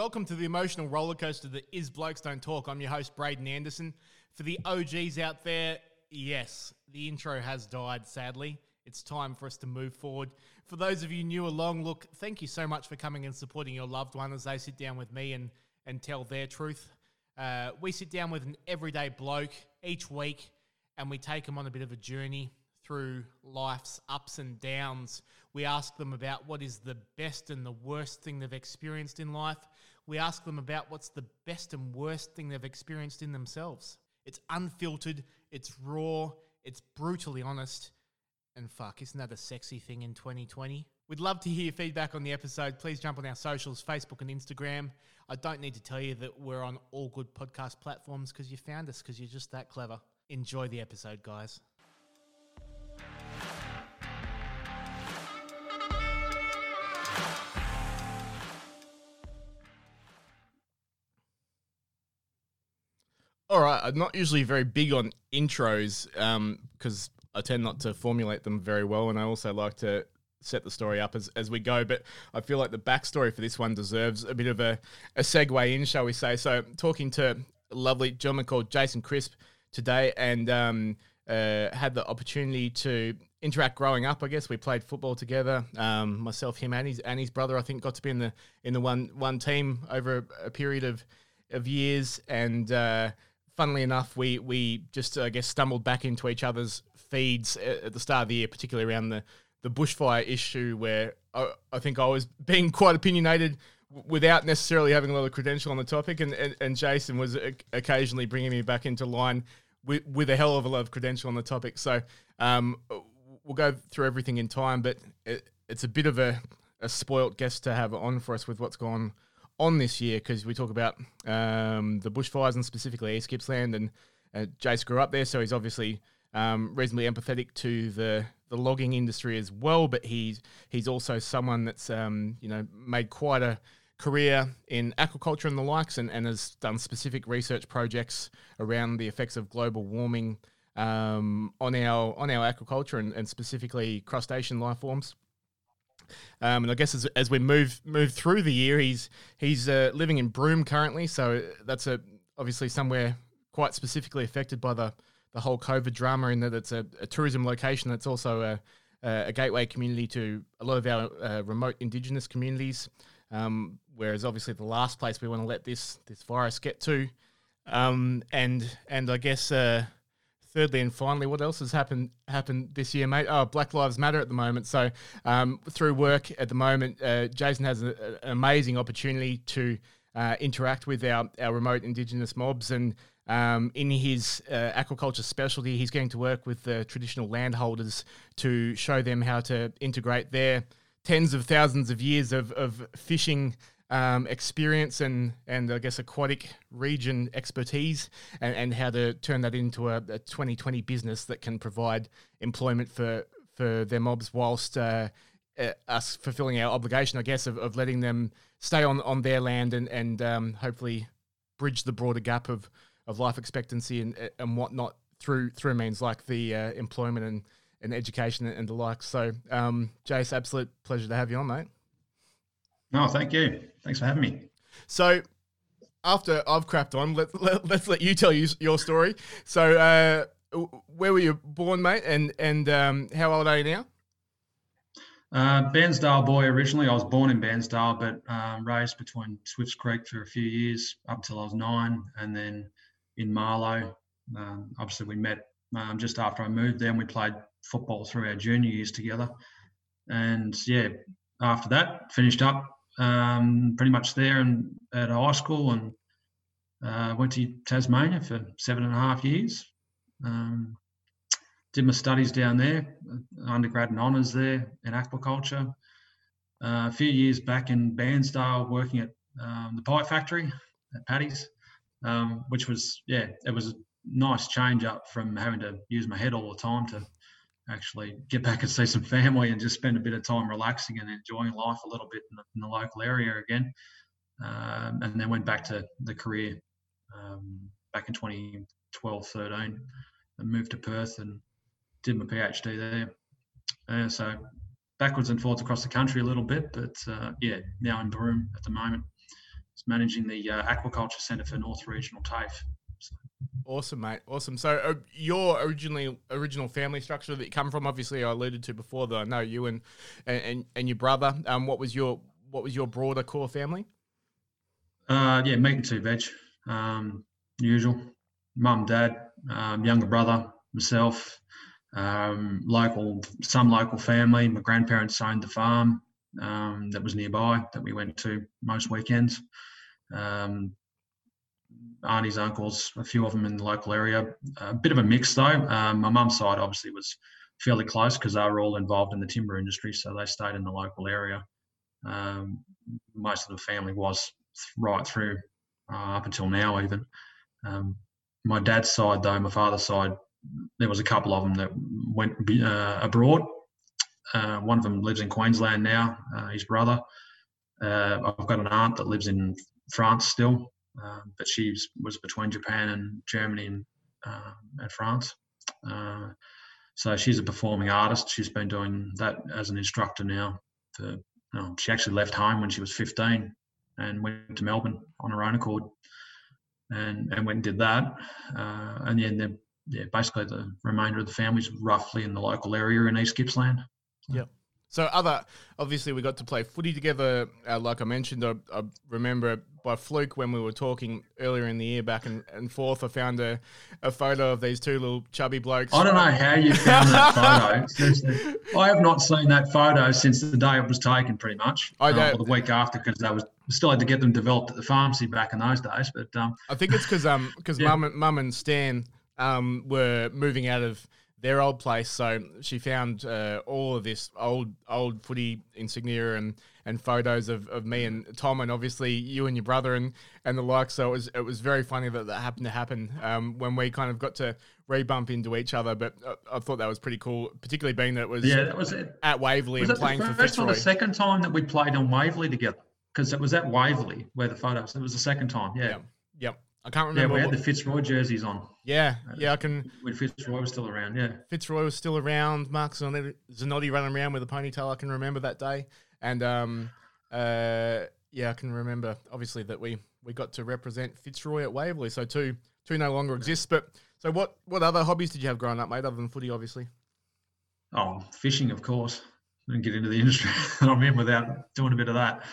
Welcome to the emotional roller coaster that is Blokes Don't Talk. I'm your host, Braden Anderson. For the OGs out there, yes, the intro has died, sadly. It's time for us to move forward. For those of you new along, look, thank you so much for coming and supporting your loved one as they sit down with me and tell their truth. We sit down with an everyday bloke each week and we take them on a bit of a journey through life's ups and downs. We ask them about what is the best and the worst thing they've experienced in life. We ask them about what's the best and worst thing they've experienced in themselves. It's unfiltered, it's raw, it's brutally honest, and fuck, isn't that a sexy thing in 2020? We'd love to hear your feedback on the episode. Please jump on our socials, Facebook and Instagram. I don't need to tell you that we're on all good podcast platforms because you found us because you're just that clever. Enjoy the episode, guys. All right, I'm not usually very big on intros because I tend not to formulate them very well, and I also like to set the story up as we go, but I feel like the backstory for this one deserves a bit of a segue in, shall we say. So talking to a lovely gentleman called Jason Crisp today and had the opportunity to interact growing up. I guess we played football together, myself, him, and his brother, I think, got to be in the one team over a period of years, and funnily enough, we just, I guess, stumbled back into each other's feeds at the start of the year, particularly around the bushfire issue, where I think I was being quite opinionated without necessarily having a lot of credential on the topic, and Jason was occasionally bringing me back into line with a hell of a lot of credential on the topic. So we'll go through everything in time, but it's a bit of a spoilt guest to have on for us with what's gone on this year, because we talk about the bushfires and specifically East Gippsland, and Jace grew up there, so he's obviously reasonably empathetic to the logging industry as well, but he's also someone that's made quite a career in aquaculture and the likes, and has done specific research projects around the effects of global warming on our aquaculture and specifically crustacean life forms. And I guess as we move through the year, he's living in Broome currently, so that's obviously somewhere quite specifically affected by the whole COVID drama, in that it's a tourism location that's also a gateway community to a lot of our remote Indigenous communities, whereas obviously the last place we want to let this virus get to. And I guess thirdly and finally, what else has happened this year, mate? Oh, Black Lives Matter at the moment. So through work at the moment, Jason has an amazing opportunity to interact with our remote Indigenous mobs, and in his aquaculture specialty, he's going to work with the traditional landholders to show them how to integrate their tens of thousands of years of fishing experience and I guess aquatic region expertise, and how to turn that into a 2020 business that can provide employment for their mobs, whilst us fulfilling our obligation, I guess, of letting them stay on their land and hopefully bridge the broader gap of life expectancy and whatnot through means like the employment and education and the like. So, Jace, absolute pleasure to have you on, mate. No, thank you. Thanks for having me. So, after I've crapped on, let's let you tell your story. So, where were you born, mate, and how old are you now? Bairnsdale boy originally. I was born in Bairnsdale, but raised between Swifts Creek for a few years up until I was 9, and then in Marlow. Obviously, we met just after I moved there, and we played football through our junior years together. And yeah, after that, finished up pretty much there and at high school, and went to Tasmania for 7.5 years. Did my studies down there, undergrad and honours there in aquaculture. A few years back in Bairnsdale, working at the pie factory at Paddy's, which was, it was a nice change up from having to use my head all the time to actually get back and see some family and just spend a bit of time relaxing and enjoying life a little bit in the local area again. And then went back to the career back in 2012-13 and moved to Perth and did my PhD there. So backwards and forwards across the country a little bit, but now in Broome at the moment. managing the Aquaculture Centre for North Regional TAFE. So. Awesome, mate. Awesome. So your original family structure that you come from, obviously, I alluded to before that I know you and your brother. What was your broader core family? Meat and two veg, usual. Mum, dad, younger brother, myself, some local family. My grandparents owned the farm that was nearby that we went to most weekends. Aunties, uncles, a few of them in the local area. A bit of a mix though. My mum's side obviously was fairly close because they were all involved in the timber industry, so they stayed in the local area. Most of the family was right through up until now even. My dad's side though, my father's side, there was a couple of them that went abroad. One of them lives in Queensland now, his brother. I've got an aunt that lives in France still, but she was between Japan and Germany and France. So she's a performing artist. She's been doing that as an instructor now. She actually left home when she was 15 and went to Melbourne on her own accord and went and did that. Basically the remainder of the family's roughly in the local area in East Gippsland. Yep. So obviously we got to play footy together. Like I mentioned, I remember by fluke when we were talking earlier in the year back and forth, I found a photo of these two little chubby blokes. I don't know how you found that photo. Seriously. I have not seen that photo since the day it was taken pretty much, or the week after, because still had to get them developed at the pharmacy back in those days. But I think it's because Mum and Stan were moving out of their old place, so she found all of this old footy insignia and photos of me and Tom, and obviously you and your brother and the like. So it was very funny that happened to happen when we kind of got to rebump into each other. But I thought that was pretty cool, particularly being that it was at Waverley and playing for Fitzroy. Was that the first or the second time that we played on Waverley together? Because it was at Waverley where the photos. It was the second time. Yeah. Yep. I can't remember. Yeah, we had the Fitzroy jerseys on. Yeah, I can. When Fitzroy was still around, yeah. Fitzroy was still around. Mark Zanotti running around with a ponytail. I can remember that day, and I can remember obviously that we got to represent Fitzroy at Waverley. So two no longer exists. But so what other hobbies did you have growing up, mate, other than footy, obviously? Oh, fishing, of course. I didn't get into the industry. I'm in without doing a bit of that.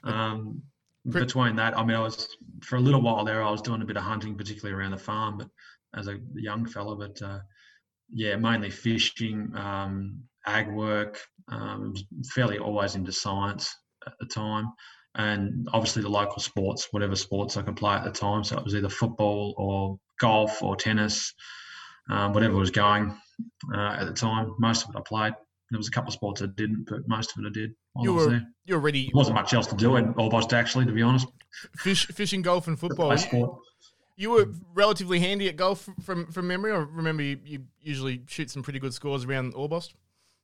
Between that, I was for a little while there. I was doing a bit of hunting, particularly around the farm, but as a young fella. But mainly fishing, ag work. Fairly always into science at the time, and obviously the local sports, whatever sports I could play at the time. So it was either football or golf or tennis, whatever was going at the time. Most of it I played. There was a couple of sports I didn't, but most of it I did. You're ready. There wasn't much else to do in Orbost, actually, to be honest. Fishing, golf, and football. You were relatively handy at golf from memory. I remember you usually shoot some pretty good scores around Orbost.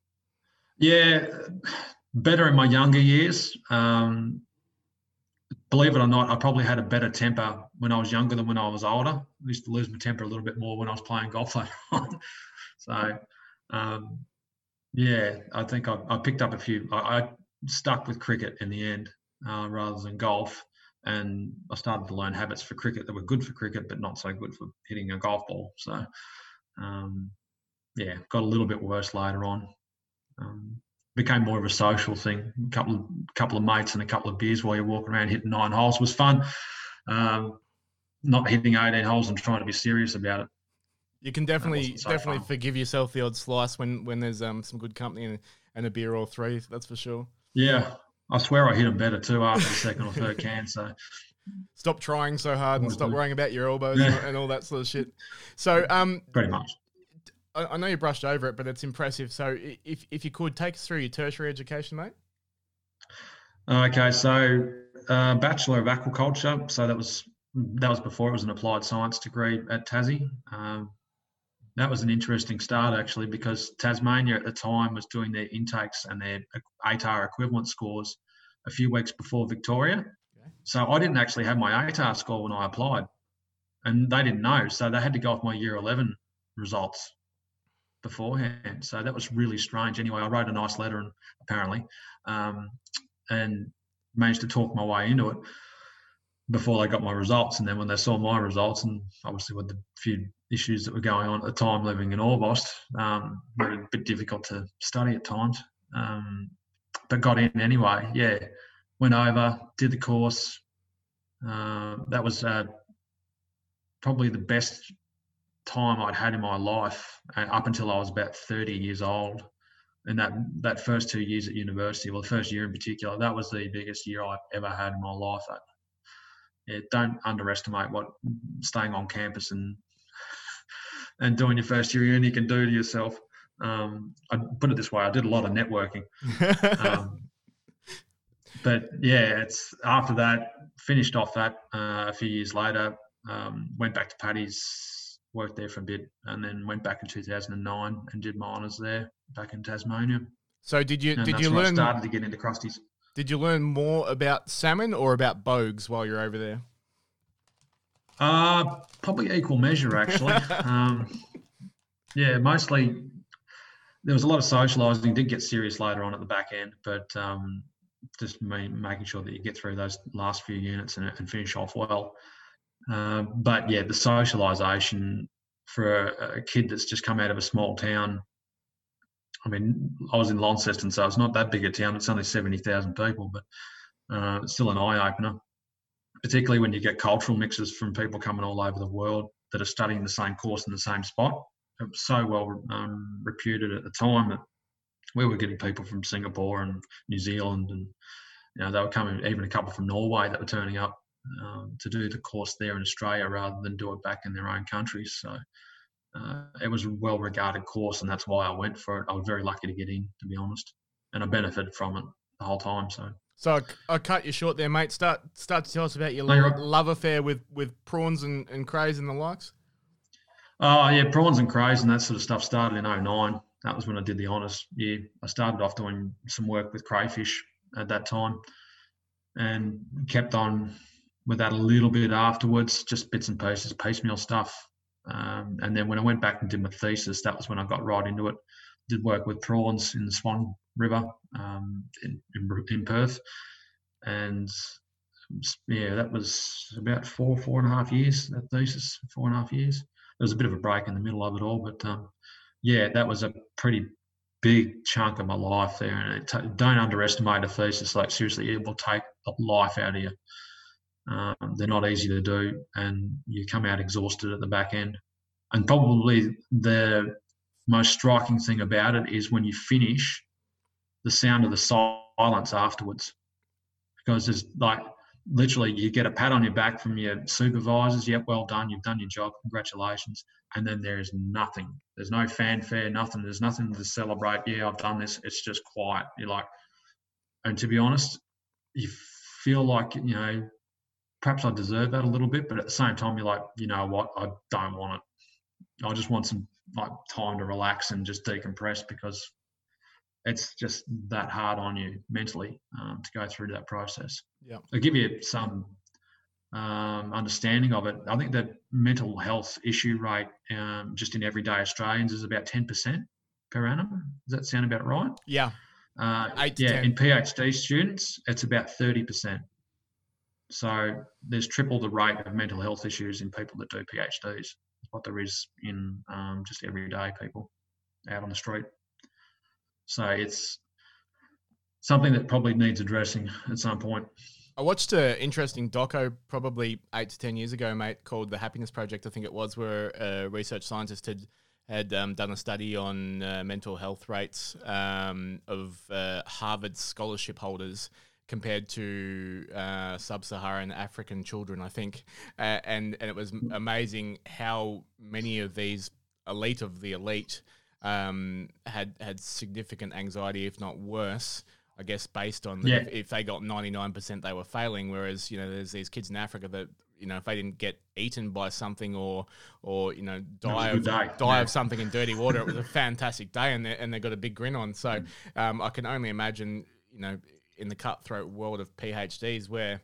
Yeah, better in my younger years. Believe it or not, I probably had a better temper when I was younger than when I was older. I used to lose my temper a little bit more when I was playing golf later on. So, I think I picked up a few. I stuck with cricket in the end rather than golf, and I started to learn habits for cricket that were good for cricket but not so good for hitting a golf ball. So, got a little bit worse later on. Became more of a social thing. A couple of mates and a couple of beers while you're walking around hitting 9 holes was fun. Not hitting 18 holes and trying to be serious about it. You can definitely forgive yourself the odd slice when there's some good company and a beer or three. That's for sure. Yeah, I swear I hit them better too after the second or third can. So stop trying so hard and stop worrying about your elbows and all that sort of shit. So pretty much. I know you brushed over it, but it's impressive. So if you could take us through your tertiary education, mate. Okay, so Bachelor of Aquaculture. So that was before it was an applied science degree at Tassie. That was an interesting start actually, because Tasmania at the time was doing their intakes and their ATAR equivalent scores a few weeks before Victoria. Okay. So I didn't actually have my ATAR score when I applied, and they didn't know. So they had to go off my year 11 results beforehand. So that was really strange. Anyway, I wrote a nice letter apparently, and managed to talk my way into it. before they got my results. And then when they saw my results, and obviously with the few issues that were going on at the time living in Orbost, made it a bit difficult to study at times. But got in anyway. Yeah, went over, did the course. That was probably the best time I'd had in my life up until I was about 30 years old. And that first 2 years at university, well, the first year in particular, that was the biggest year I've ever had in my life. Don't underestimate what staying on campus and doing your first year uni can do to yourself. I put it this way: I did a lot of networking, but yeah, it's after that finished off that a few years later. Went back to Paddy's, worked there for a bit, and then went back in 2009 and did my honours there back in Tasmania. So did you learn? I started to get into crusties. Did you learn more about salmon or about bogues while you're over there? Probably equal measure, actually. Yeah, mostly there was a lot of socialising. Did get serious later on at the back end, but just making sure that you get through those last few units and finish off well. But yeah, the socialisation for a kid that's just come out of a small town. I mean, I was in Launceston, so it's not that big a town. It's only 70,000 people, but it's still an eye-opener, particularly when you get cultural mixes from people coming all over the world that are studying the same course in the same spot. It was so well reputed at the time that we were getting people from Singapore and New Zealand, and they were coming, even a couple from Norway that were turning up to do the course there in Australia rather than do it back in their own countries. So it was a well-regarded course, and that's why I went for it. I was very lucky to get in, to be honest, and I benefited from it the whole time. So I cut you short there, mate. Start to tell us about your love affair with prawns and crays and the likes. Oh, yeah, prawns and crays and that sort of stuff started in 2009. That was when I did the honours year. I started off doing some work with crayfish at that time and kept on with that a little bit afterwards, just bits and pieces, piecemeal stuff. And then when I went back and did my thesis, that was when I got right into it. Did work with prawns in the Swan River in Perth. And yeah, that was about 4.5 years, that thesis, 4.5 years. There was a bit of a break in the middle of it all, but yeah, that was a pretty big chunk of my life there. And don't underestimate a thesis. Like, seriously, it will take life out of you. They're not easy to do, and you come out exhausted at the back end. And probably the most striking thing about it is when you finish, the sound of the silence afterwards. Because there's like, literally, you get a pat on your back from your supervisors. Yep, well done. You've done your job. Congratulations. And then there's nothing. There's no fanfare, nothing. There's nothing to celebrate. Yeah, I've done this. It's just quiet. You're like, and to be honest, you feel like, perhaps I deserve that a little bit, but at the same time, you're like, you know what? I don't want it. I just want some time to relax and just decompress, because it's just that hard on you mentally to go through that process. Yeah, I'll give you some understanding of it. I think the mental health issue rate just in everyday Australians is about 10% per annum. Does that sound about right? Yeah. 8 to 10. In PhD students, it's about 30%. So there's triple the rate of mental health issues in people that do PhDs, what there is in just everyday people out on the street. So it's something that probably needs addressing at some point. I watched an interesting doco probably 8 to 10 years ago, mate, called The Happiness Project, I think it was, where a research scientist had done a study on mental health rates of Harvard scholarship holders compared to sub-Saharan African children, I think. And it was amazing how many of these elite of the elite had significant anxiety, if not worse, I guess, based on if they got 99%, they were failing. Whereas, there's these kids in Africa that, if they didn't get eaten by something or die of something in dirty water, it was a fantastic day, and they got a big grin on. So I can only imagine, in the cutthroat world of PhDs where,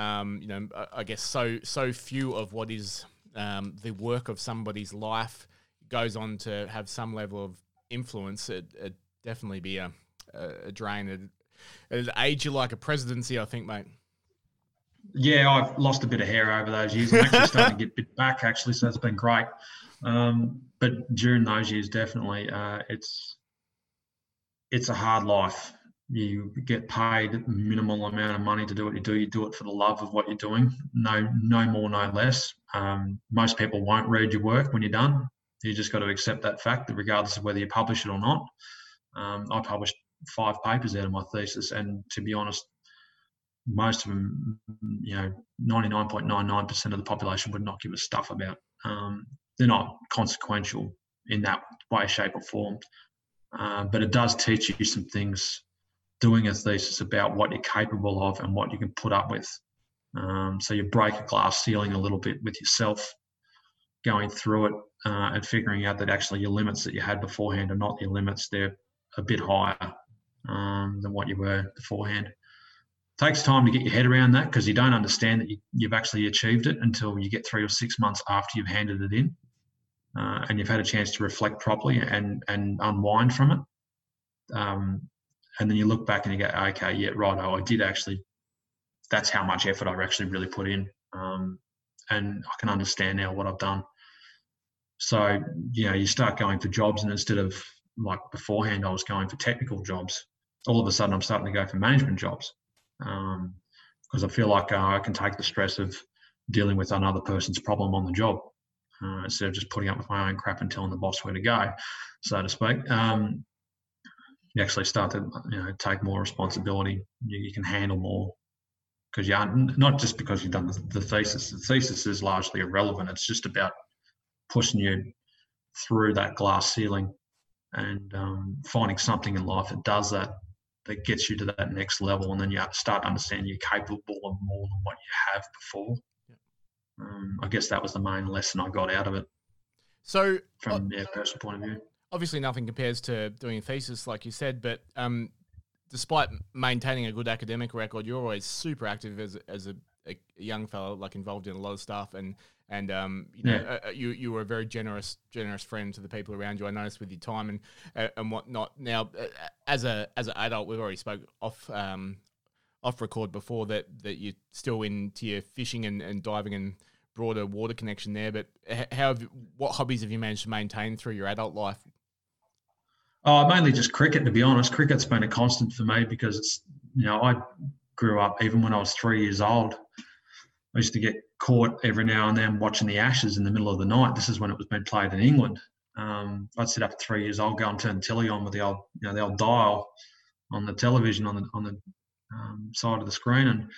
I guess so few of what is the work of somebody's life goes on to have some level of influence, it'd definitely be a drain. It'd age you like a presidency, I think, mate. Yeah, I've lost a bit of hair over those years. I'm actually starting to get a bit back, actually, so it's been great. But during those years, definitely, it's a hard life. You get paid minimal amount of money to do what you do. You do it for the love of what you're doing. No more, no less. Most people won't read your work when you're done. You just got to accept that fact that regardless of whether you publish it or not. I published 5 papers out of my thesis, and to be honest, most of them, 99.99% of the population would not give a stuff about. They're not consequential in that way, shape, or form. But it does teach you some things doing a thesis about what you're capable of and what you can put up with. So you break a glass ceiling a little bit with yourself, going through it and figuring out that actually your limits that you had beforehand are not your limits. They're a bit higher than what you were beforehand. It takes time to get your head around that because you don't understand that you've actually achieved it until you get 3 or 6 months after you've handed it in. And you've had a chance to reflect properly and unwind from it. And then you look back and you go, okay, yeah, right, I did actually, that's how much effort I actually really put in. And I can understand now what I've done. So, you start going for jobs, and instead of like beforehand, I was going for technical jobs. All of a sudden, I'm starting to go for management jobs because I feel like I can take the stress of dealing with another person's problem on the job. Instead of just putting up with my own crap and telling the boss where to go, so to speak. You actually start to take more responsibility. You can handle more because you aren't, not just because you've done the thesis. The thesis is largely irrelevant. It's just about pushing you through that glass ceiling and finding something in life that does that gets you to that next level, and then you start understanding you're capable of more than what you have before. I guess that was the main lesson I got out of it. So, from a personal point of view, obviously nothing compares to doing a thesis, like you said. But despite maintaining a good academic record, you're always super active as a young fellow, like involved in a lot of stuff, and you were a very generous friend to the people around you. I noticed with your time and whatnot. Now, as an adult, we've already spoke off record before that you're still into your fishing and diving and broader water connection there. But what hobbies have you managed to maintain through your adult life? Mainly just cricket, to be honest. Cricket's been a constant for me because it's, I grew up, even when I was 3 years old, I used to get caught every now and then watching the Ashes in the middle of the night. This is when it was being played in England. I'd sit up at 3 years old, go and turn the telly on with the old dial on the television on the side of the screen, and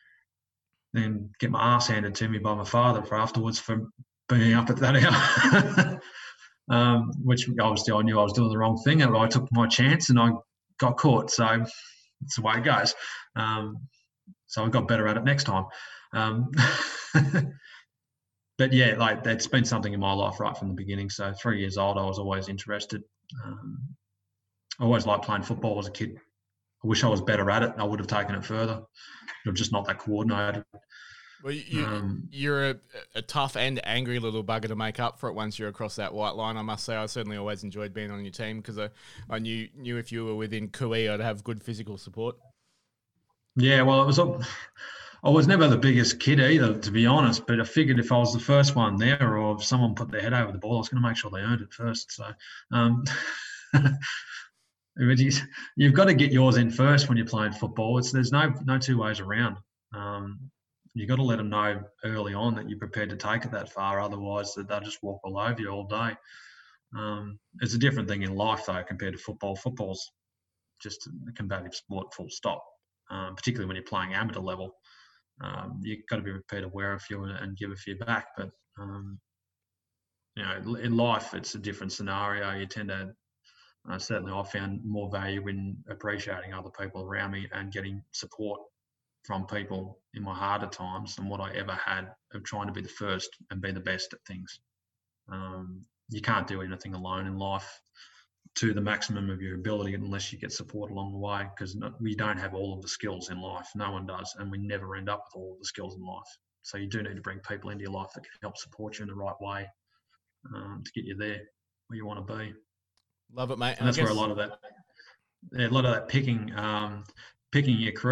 then get my ass handed to me by my father afterwards for being up at that hour. Which obviously I knew I was doing the wrong thing, and I took my chance and I got caught. So that's the way it goes. So I got better at it next time. But yeah, like that's been something in my life right from the beginning. So 3 years old, I was always interested. I always liked playing football as a kid. I wish I was better at it. I would have taken it further. I'm just not that coordinated. Well, you're a tough and angry little bugger to make up for it once you're across that white line. I must say, I certainly always enjoyed being on your team because I knew if you were within Kui, I'd have good physical support. Yeah, well, I was never the biggest kid either, to be honest. But I figured if I was the first one there, or if someone put their head over the ball, I was going to make sure they earned it first. So. You've got to get yours in first when you're playing football. There's no two ways around. You've got to let them know early on that you're prepared to take it that far. Otherwise, they'll just walk all over you all day. It's a different thing in life, though, compared to football. Football's just a combative sport, full stop, particularly when you're playing amateur level. You've got to be prepared to wear a few and give a few back. But, in life, it's a different scenario. You tend to certainly I found more value in appreciating other people around me and getting support from people in my harder times than what I ever had of trying to be the first and be the best at things. You can't do anything alone in life to the maximum of your ability unless you get support along the way, because we don't have all of the skills in life. No one does, and we never end up with all of the skills in life. So you do need to bring people into your life that can help support you in the right way to get you there where you want to be. Love it, mate. And that's where a lot of that picking your crew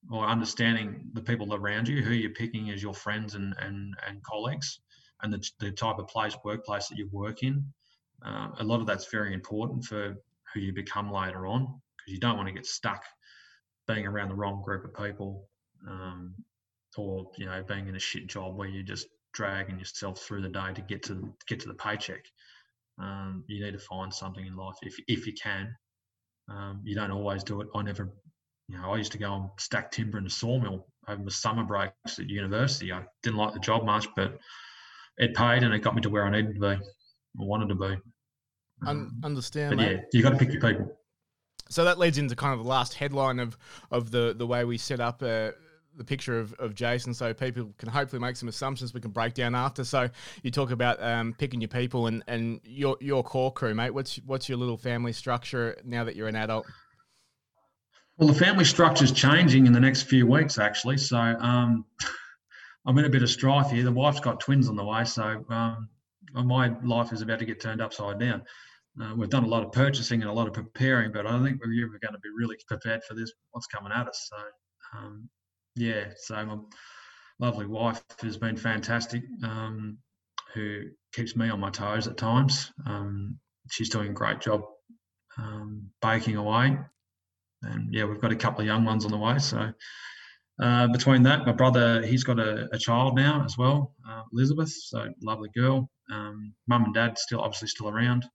or understanding the people around you, who you're picking as your friends and colleagues, and the type of workplace that you work in. A lot of that's very important for who you become later on, because you don't want to get stuck being around the wrong group of people, or being in a shit job where you're just dragging yourself through the day to get to the paycheck. You need to find something in life if you can. You don't always do it. I used to go and stack timber in a sawmill over the summer breaks at university. I didn't like the job much, but it paid and it got me to where I needed to be, or wanted to be. Understand, but mate. Yeah, you got to pick your people. So that leads into kind of the last headline of the way we set up the picture of Jason, so people can hopefully make some assumptions we can break down after. So you talk about picking your people and your core crew, mate. What's your little family structure now that you're an adult? Well, the family structure is changing in the next few weeks, actually. So I'm in a bit of strife here. The wife's got twins on the way, so my life is about to get turned upside down. We've done a lot of purchasing and a lot of preparing, but I think we're going to be really prepared for what's coming at us. So, so my lovely wife has been fantastic, who keeps me on my toes at times. She's doing a great job baking away. And we've got a couple of young ones on the way. So between that, my brother, he's got a child now as well, Elizabeth. So lovely girl. Mum and dad obviously still around.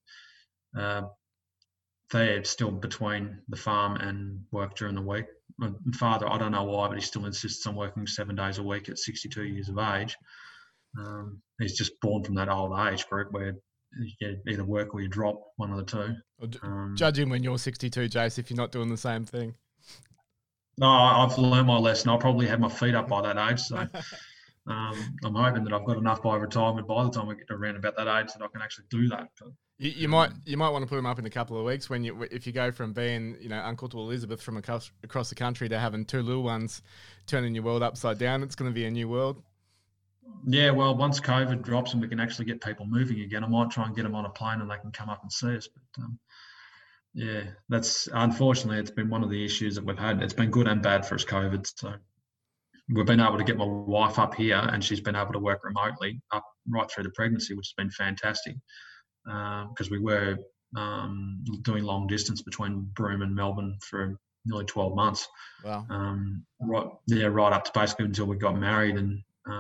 They're still between the farm and work during the week. My father, I don't know why, but he still insists on working 7 days a week at 62 years of age. He's just born from that old age group where you either work or you drop, one of the two. Judge him when you're 62, Jace, if you're not doing the same thing. No, I've learned my lesson. I'll probably have my feet up by that age. So I'm hoping that I've got enough by retirement by the time we get around about that age that I can actually do that. But, you might want to put him up in a couple of weeks if you go from being uncle to Elizabeth from across the country to having two little ones, turning your world upside down. It's going to be a new world. Yeah, well, once COVID drops and we can actually get people moving again, I might try and get them on a plane and they can come up and see us. But that's unfortunately it's been one of the issues that we've had. It's been good and bad for us, COVID. So we've been able to get my wife up here, and she's been able to work remotely up right through the pregnancy, which has been fantastic. Because we were doing long distance between Broome and Melbourne for nearly 12 months. Wow. Right up to basically until we got married. And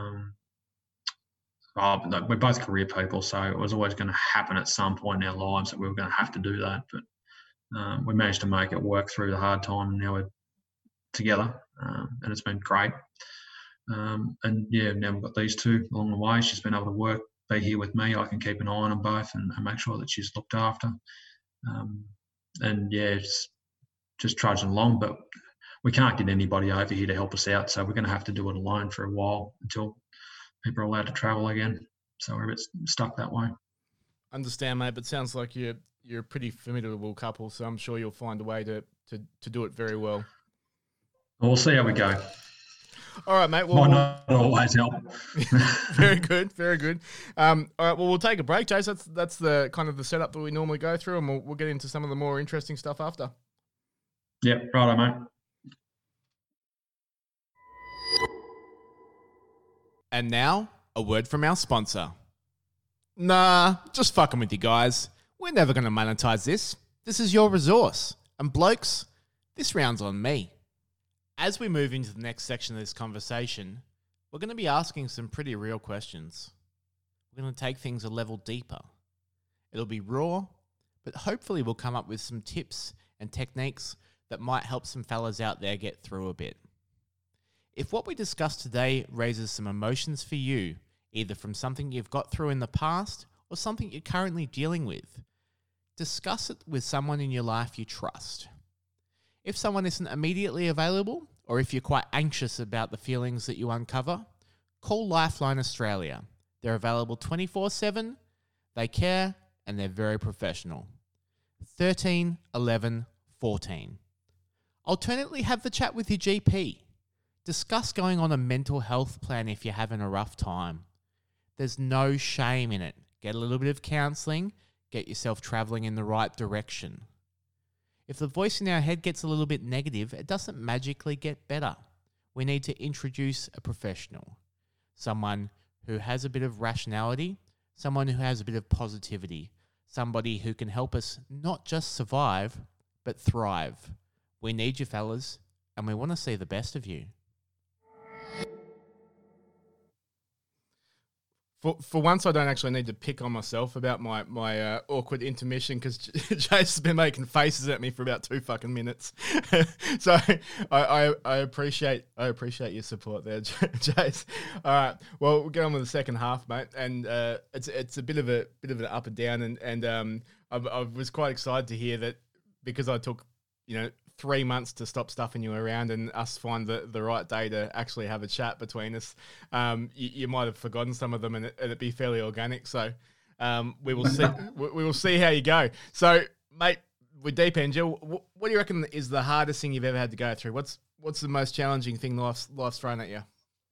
we're both career people, so it was always going to happen at some point in our lives that we were going to have to do that. But we managed to make it work through the hard time, and now we're together, and it's been great. Now we've got these two along the way. She's been able to be here with me. I can keep an eye on them both and make sure that she's looked after. It's just trudging along, but we can't get anybody over here to help us out, so we're going to have to do it alone for a while until people are allowed to travel again. So we're a bit stuck that way. Understand, mate, but sounds like you're a pretty formidable couple, so I'm sure you'll find a way to do it very well. We'll see how we go. All right, mate. Might not always help. Very good, very good. All right, well, we'll take a break, Jace. That's the kind of the setup that we normally go through, and we'll get into some of the more interesting stuff after. Yep, righto, mate. And now, a word from our sponsor. Nah, just fucking with you guys. We're never going to monetize this. This is your resource. And blokes, this round's on me. As we move into the next section of this conversation, we're going to be asking some pretty real questions. We're going to take things a level deeper. It'll be raw, but hopefully we'll come up with some tips and techniques that might help some fellas out there get through a bit. If what we discussed today raises some emotions for you, either from something you've got through in the past or something you're currently dealing with, discuss it with someone in your life you trust. If someone isn't immediately available, or if you're quite anxious about the feelings that you uncover, call Lifeline Australia. They're available 24/7, they care, and they're very professional. 13 11 14. Alternately, have the chat with your GP. Discuss going on a mental health plan if you're having a rough time. There's no shame in it. Get a little bit of counselling, get yourself travelling in the right direction. If the voice in our head gets a little bit negative, it doesn't magically get better. we need to introduce a professional, someone who has a bit of rationality, someone who has a bit of positivity, somebody who can help us not just survive, but thrive. We need you, fellas, and we want to see the best of you. For once, I don't actually need to pick on myself about my awkward intermission, because Jace has been making faces at me for about 2 fucking minutes. So I appreciate your support there, Jace. All right, well, we'll get on with the second half, mate, and it's a bit of an up and down, and I was quite excited to hear that, because I took 3 months to stop stuffing you around and us find the right day to actually have a chat between us. You might have forgotten some of them, and it'd be fairly organic. So we will see. We will see how you go. So, mate, with Deep End, Jill, what do you reckon is the hardest thing you've ever had to go through? What's the most challenging thing life's thrown at you?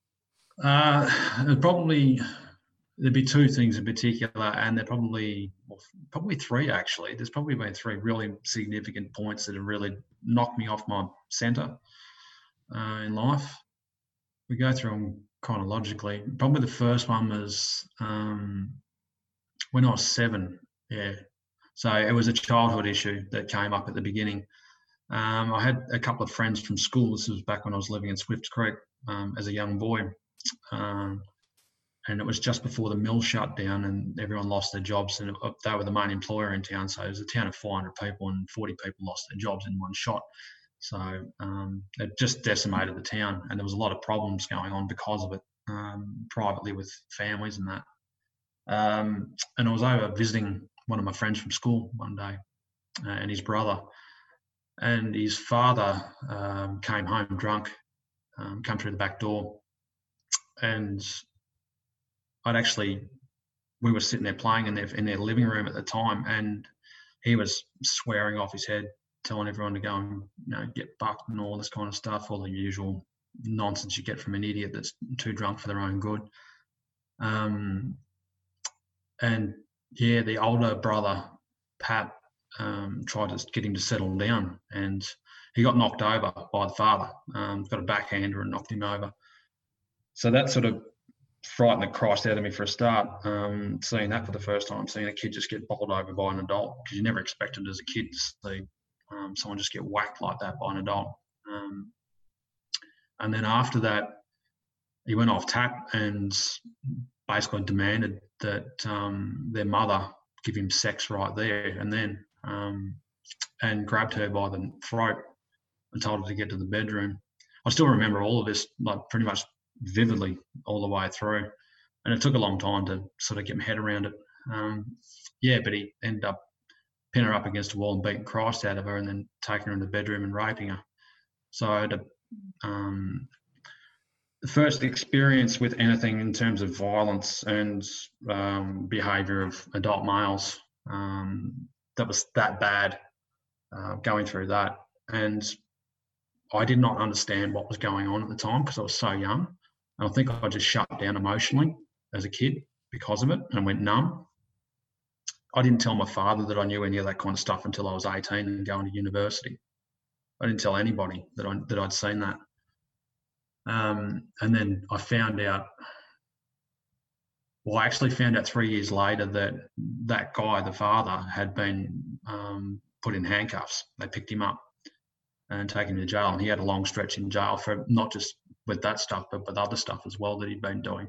There'd be 2 things in particular, and they're probably 3 actually. There's probably been 3 really significant points that have really knocked me off my centre in life. We go through them chronologically. Probably the first one was when I was 7. Yeah, so it was a childhood issue that came up at the beginning. I had a couple of friends from school. This was back when I was living in Swifts Creek as a young boy. And it was just before the mill shut down and everyone lost their jobs, and they were the main employer in town. So it was a town of 400 people, and 40 people lost their jobs in one shot. So it just decimated the town, and there was a lot of problems going on because of it, privately with families and that. And I was over visiting one of my friends from school one day, and his brother, and his father came home drunk, come through the back door, and we were sitting there playing in their living room at the time, and he was swearing off his head, telling everyone to go and get bucked and all this kind of stuff, all the usual nonsense you get from an idiot that's too drunk for their own good. And yeah, the older brother, Pat, tried to get him to settle down, and he got knocked over by the father. Got a backhander and knocked him over. So that sort of frightened the Christ out of me for a start, seeing that for the first time, seeing a kid just get bowled over by an adult, because you never expected as a kid to see someone just get whacked like that by an adult. And then after that, he went off tap and basically demanded that their mother give him sex right there and then, and grabbed her by the throat and told her to get to the bedroom. I still remember all of this, like pretty much vividly all the way through, and it took a long time to sort of get my head around it. But he ended up pinning her up against a wall and beating Christ out of her, and then taking her in the bedroom and raping her. So I had the first experience with anything in terms of violence and behaviour of adult males that was that bad, going through that. And I did not understand what was going on at the time because I was so young. And I think I just shut down emotionally as a kid because of it and went numb. I didn't tell my father that I knew any of that kind of stuff until I was 18 and going to university. I didn't tell anybody that I'd seen that. And then I found out, I actually found out 3 years later that guy, the father, had been put in handcuffs. They picked him up and taken him to jail. And he had a long stretch in jail for not just with that stuff, but with other stuff as well that he'd been doing.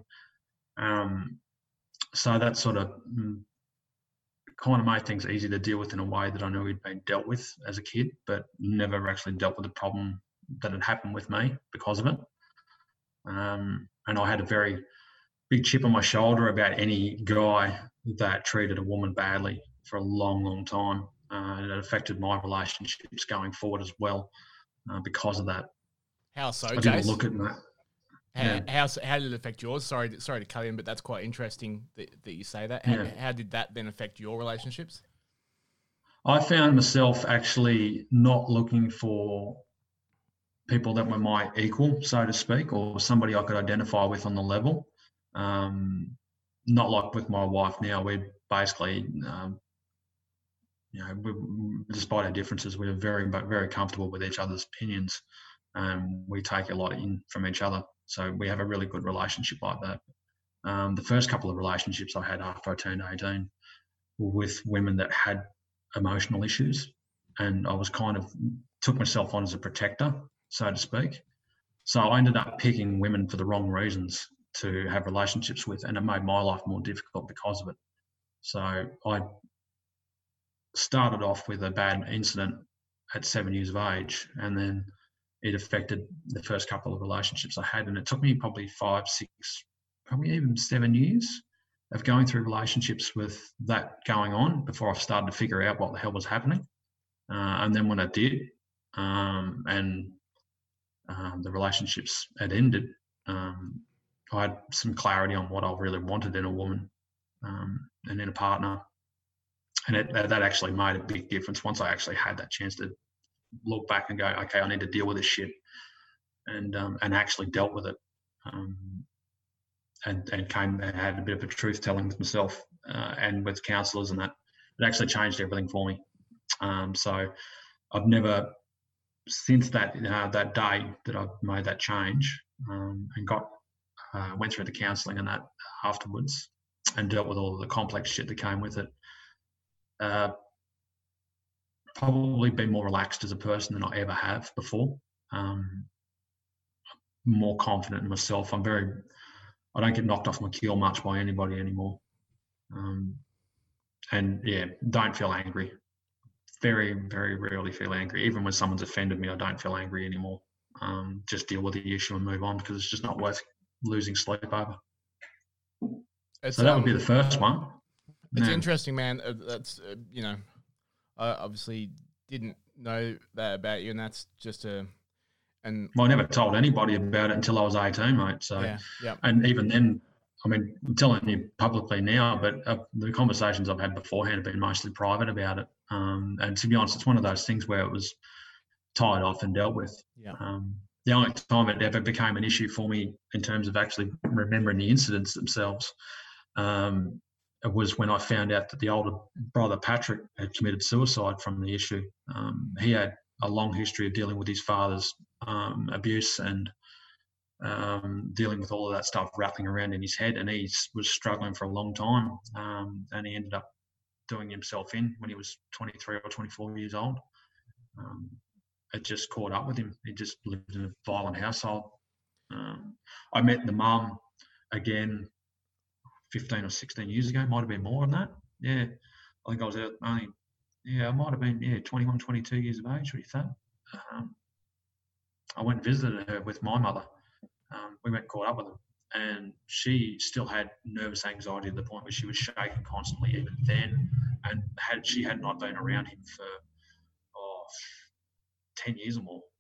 So that sort of kind of made things easy to deal with in a way that I knew he'd been dealt with as a kid, but never actually dealt with the problem that had happened with me because of it. And I had a very big chip on my shoulder about any guy that treated a woman badly for a long, long time. It affected my relationships going forward as well because of that. How so, I didn't look at that. How did it affect yours? Sorry to cut in, but that's quite interesting that you say that. How did that then affect your relationships? I found myself actually not looking for people that were my equal, so to speak, or somebody I could identify with on the level. Not like with my wife now. We're basically, despite our differences, we're very, very comfortable with each other's opinions. We take a lot in from each other. So we have a really good relationship like that. The first couple of relationships I had after I turned 18 were with women that had emotional issues. And I was kind of took myself on as a protector, so to speak. So I ended up picking women for the wrong reasons to have relationships with, and it made my life more difficult because of it. So I started off with a bad incident at 7 years of age, and then it affected the first couple of relationships I had. And it took me probably 5, 6, probably even 7 years of going through relationships with that going on before I started to figure out what the hell was happening. And then when I did, and the relationships had ended, I had some clarity on what I really wanted in a woman and in a partner. And that actually made a big difference once I actually had that chance to look back and go, okay, I need to deal with this shit, and actually dealt with it, and came and had a bit of a truth telling with myself and with counsellors, and that it actually changed everything for me. So I've never, since that that day that I made that change and went through the counselling and that afterwards, and dealt with all of the complex shit that came with it. Probably been more relaxed as a person than I ever have before. More confident in myself. I don't get knocked off my keel much by anybody anymore. And yeah, don't feel angry. Very, very rarely feel angry. Even when someone's offended me, I don't feel angry anymore. Just deal with the issue and move on, because it's just not worth losing sleep over. So that would be the first one. It's interesting, man. That's, I obviously didn't know that about you, and that's just well, I never told anybody about it until I was 18, mate. So, yeah. And even then, I mean, I'm telling you publicly now, but the conversations I've had beforehand have been mostly private about it. And to be honest, it's one of those things where it was tied off and dealt with. Yeah. The only time it ever became an issue for me in terms of actually remembering the incidents themselves was when I found out that the older brother, Patrick, had committed suicide from the issue. He had a long history of dealing with his father's abuse and dealing with all of that stuff rattling around in his head, and he was struggling for a long time, and he ended up doing himself in when he was 23 or 24 years old. It just caught up with him. He just lived in a violent household. I met the mum again 15 or 16 years ago, might have been more than that. Yeah, I think I was only, I might have been, 21, 22 years of age, what do you think? I went and visited her with my mother. We went and caught up with her, and she still had nervous anxiety to the point where she was shaking constantly even then, and she had not been around him for 10 years or more.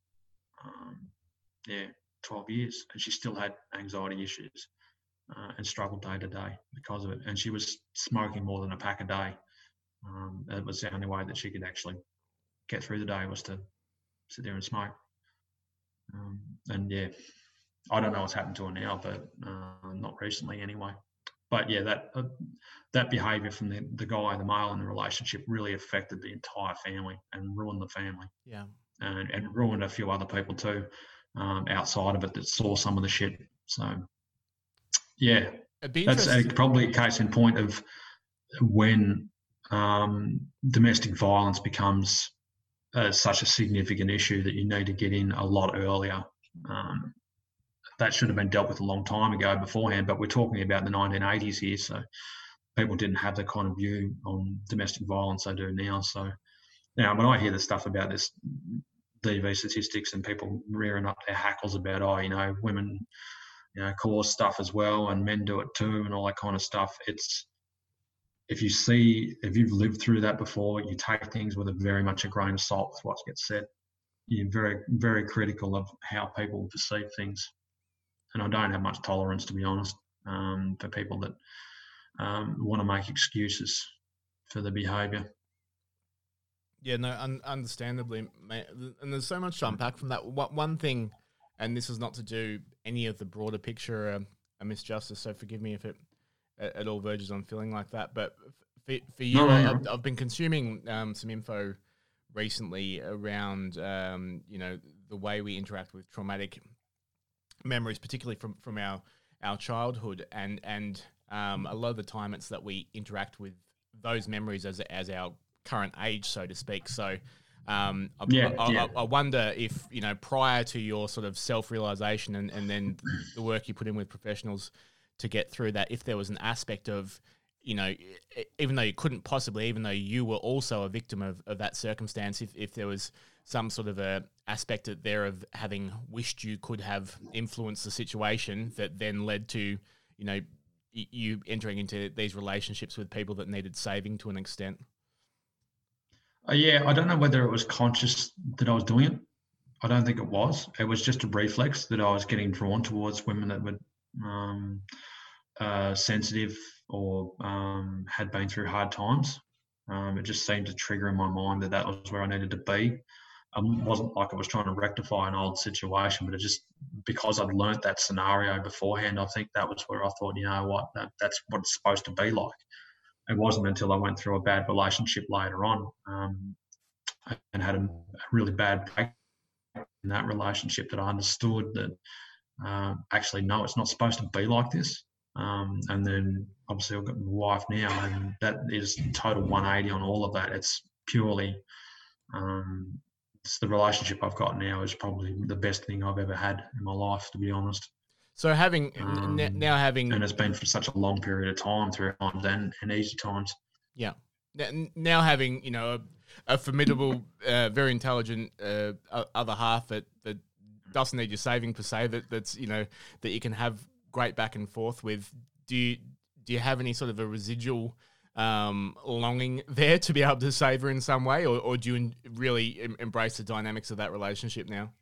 12 years, and she still had anxiety issues and struggled day to day because of it. And she was smoking more than a pack a day. It was the only way that she could actually get through the day was to sit there and smoke. And yeah, I don't know what's happened to her now, but not recently anyway. But yeah, that behaviour from the guy, the male in the relationship, really affected the entire family and ruined the family. Yeah. And ruined a few other people too, outside of it, that saw some of the shit. So yeah, that's probably a case in point of when domestic violence becomes such a significant issue that you need to get in a lot earlier. That should have been dealt with a long time ago beforehand, but we're talking about the 1980s here, so people didn't have the kind of view on domestic violence they do now. So now when I hear the stuff about this DV statistics and people rearing up their hackles about, women, cause stuff as well and men do it too and all that kind of stuff, it's, if you've lived through that before, you take things with very much a grain of salt with what gets said. You're very, very critical of how people perceive things. And I don't have much tolerance, to be honest, for people that want to make excuses for the behaviour. Yeah, no, understandably, mate. And there's so much to unpack from that. One thing, and this is not to do any of the broader picture a misjustice, so forgive me if it at all verges on feeling like that. But for you, I've been consuming some info recently around, the way we interact with traumatic memories, particularly from our childhood, and a lot of the time it's that we interact with those memories as our current age, so to speak. So I wonder if, prior to your sort of self-realization and then the work you put in with professionals to get through that, if there was an aspect of, even though you couldn't possibly, even though you were also a victim of that circumstance, if there was some sort of a aspect there of having wished you could have influenced the situation that then led to, you entering into these relationships with people that needed saving to an extent. Yeah, I don't know whether it was conscious that I was doing it. I don't think it was. It was just a reflex that I was getting drawn towards women that were sensitive or had been through hard times. It just seemed to trigger in my mind that was where I needed to be. It wasn't like I was trying to rectify an old situation, but it just, because I'd learnt that scenario beforehand, I think that was where I thought, you know what, that's what it's supposed to be like. It wasn't until I went through a bad relationship later on and had a really bad break in that relationship that I understood that actually, no, it's not supposed to be like this. And then obviously I've got my wife now, and that is total 180 on all of that. It's purely, it's the relationship I've got now is probably the best thing I've ever had in my life, to be honest. So having now having, and it's been for such a long period of time, through times and easy times. Yeah. Now having, a formidable, very intelligent other half that doesn't need your saving per se, that's that you can have great back and forth with. Do you have any sort of a residual longing there to be able to save her in some way, or do you really embrace the dynamics of that relationship now?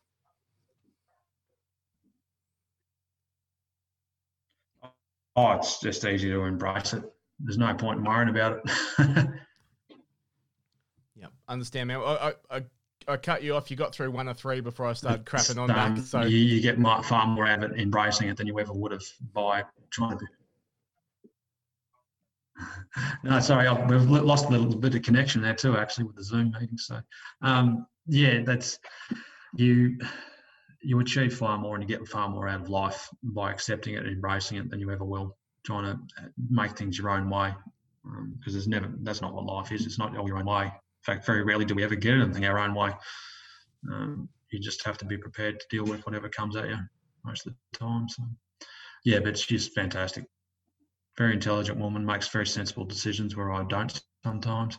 Oh, it's just easy to embrace it. There's no point in worrying about it. Yeah, understand, man. I cut you off. You got through 1 or 3 before I started crapping on back. So you get far more out of it embracing it than you ever would have by trying to. No, sorry, we've lost a little bit of connection there too, actually, with the Zoom meeting. So, that's you achieve far more and you get far more out of life by accepting it and embracing it than you ever will trying to make things your own way. Because that's not what life is. It's not all your own way. In fact, very rarely do we ever get anything our own way. You just have to be prepared to deal with whatever comes at you most of the time. So, yeah, but she's fantastic. Very intelligent woman, makes very sensible decisions where I don't sometimes.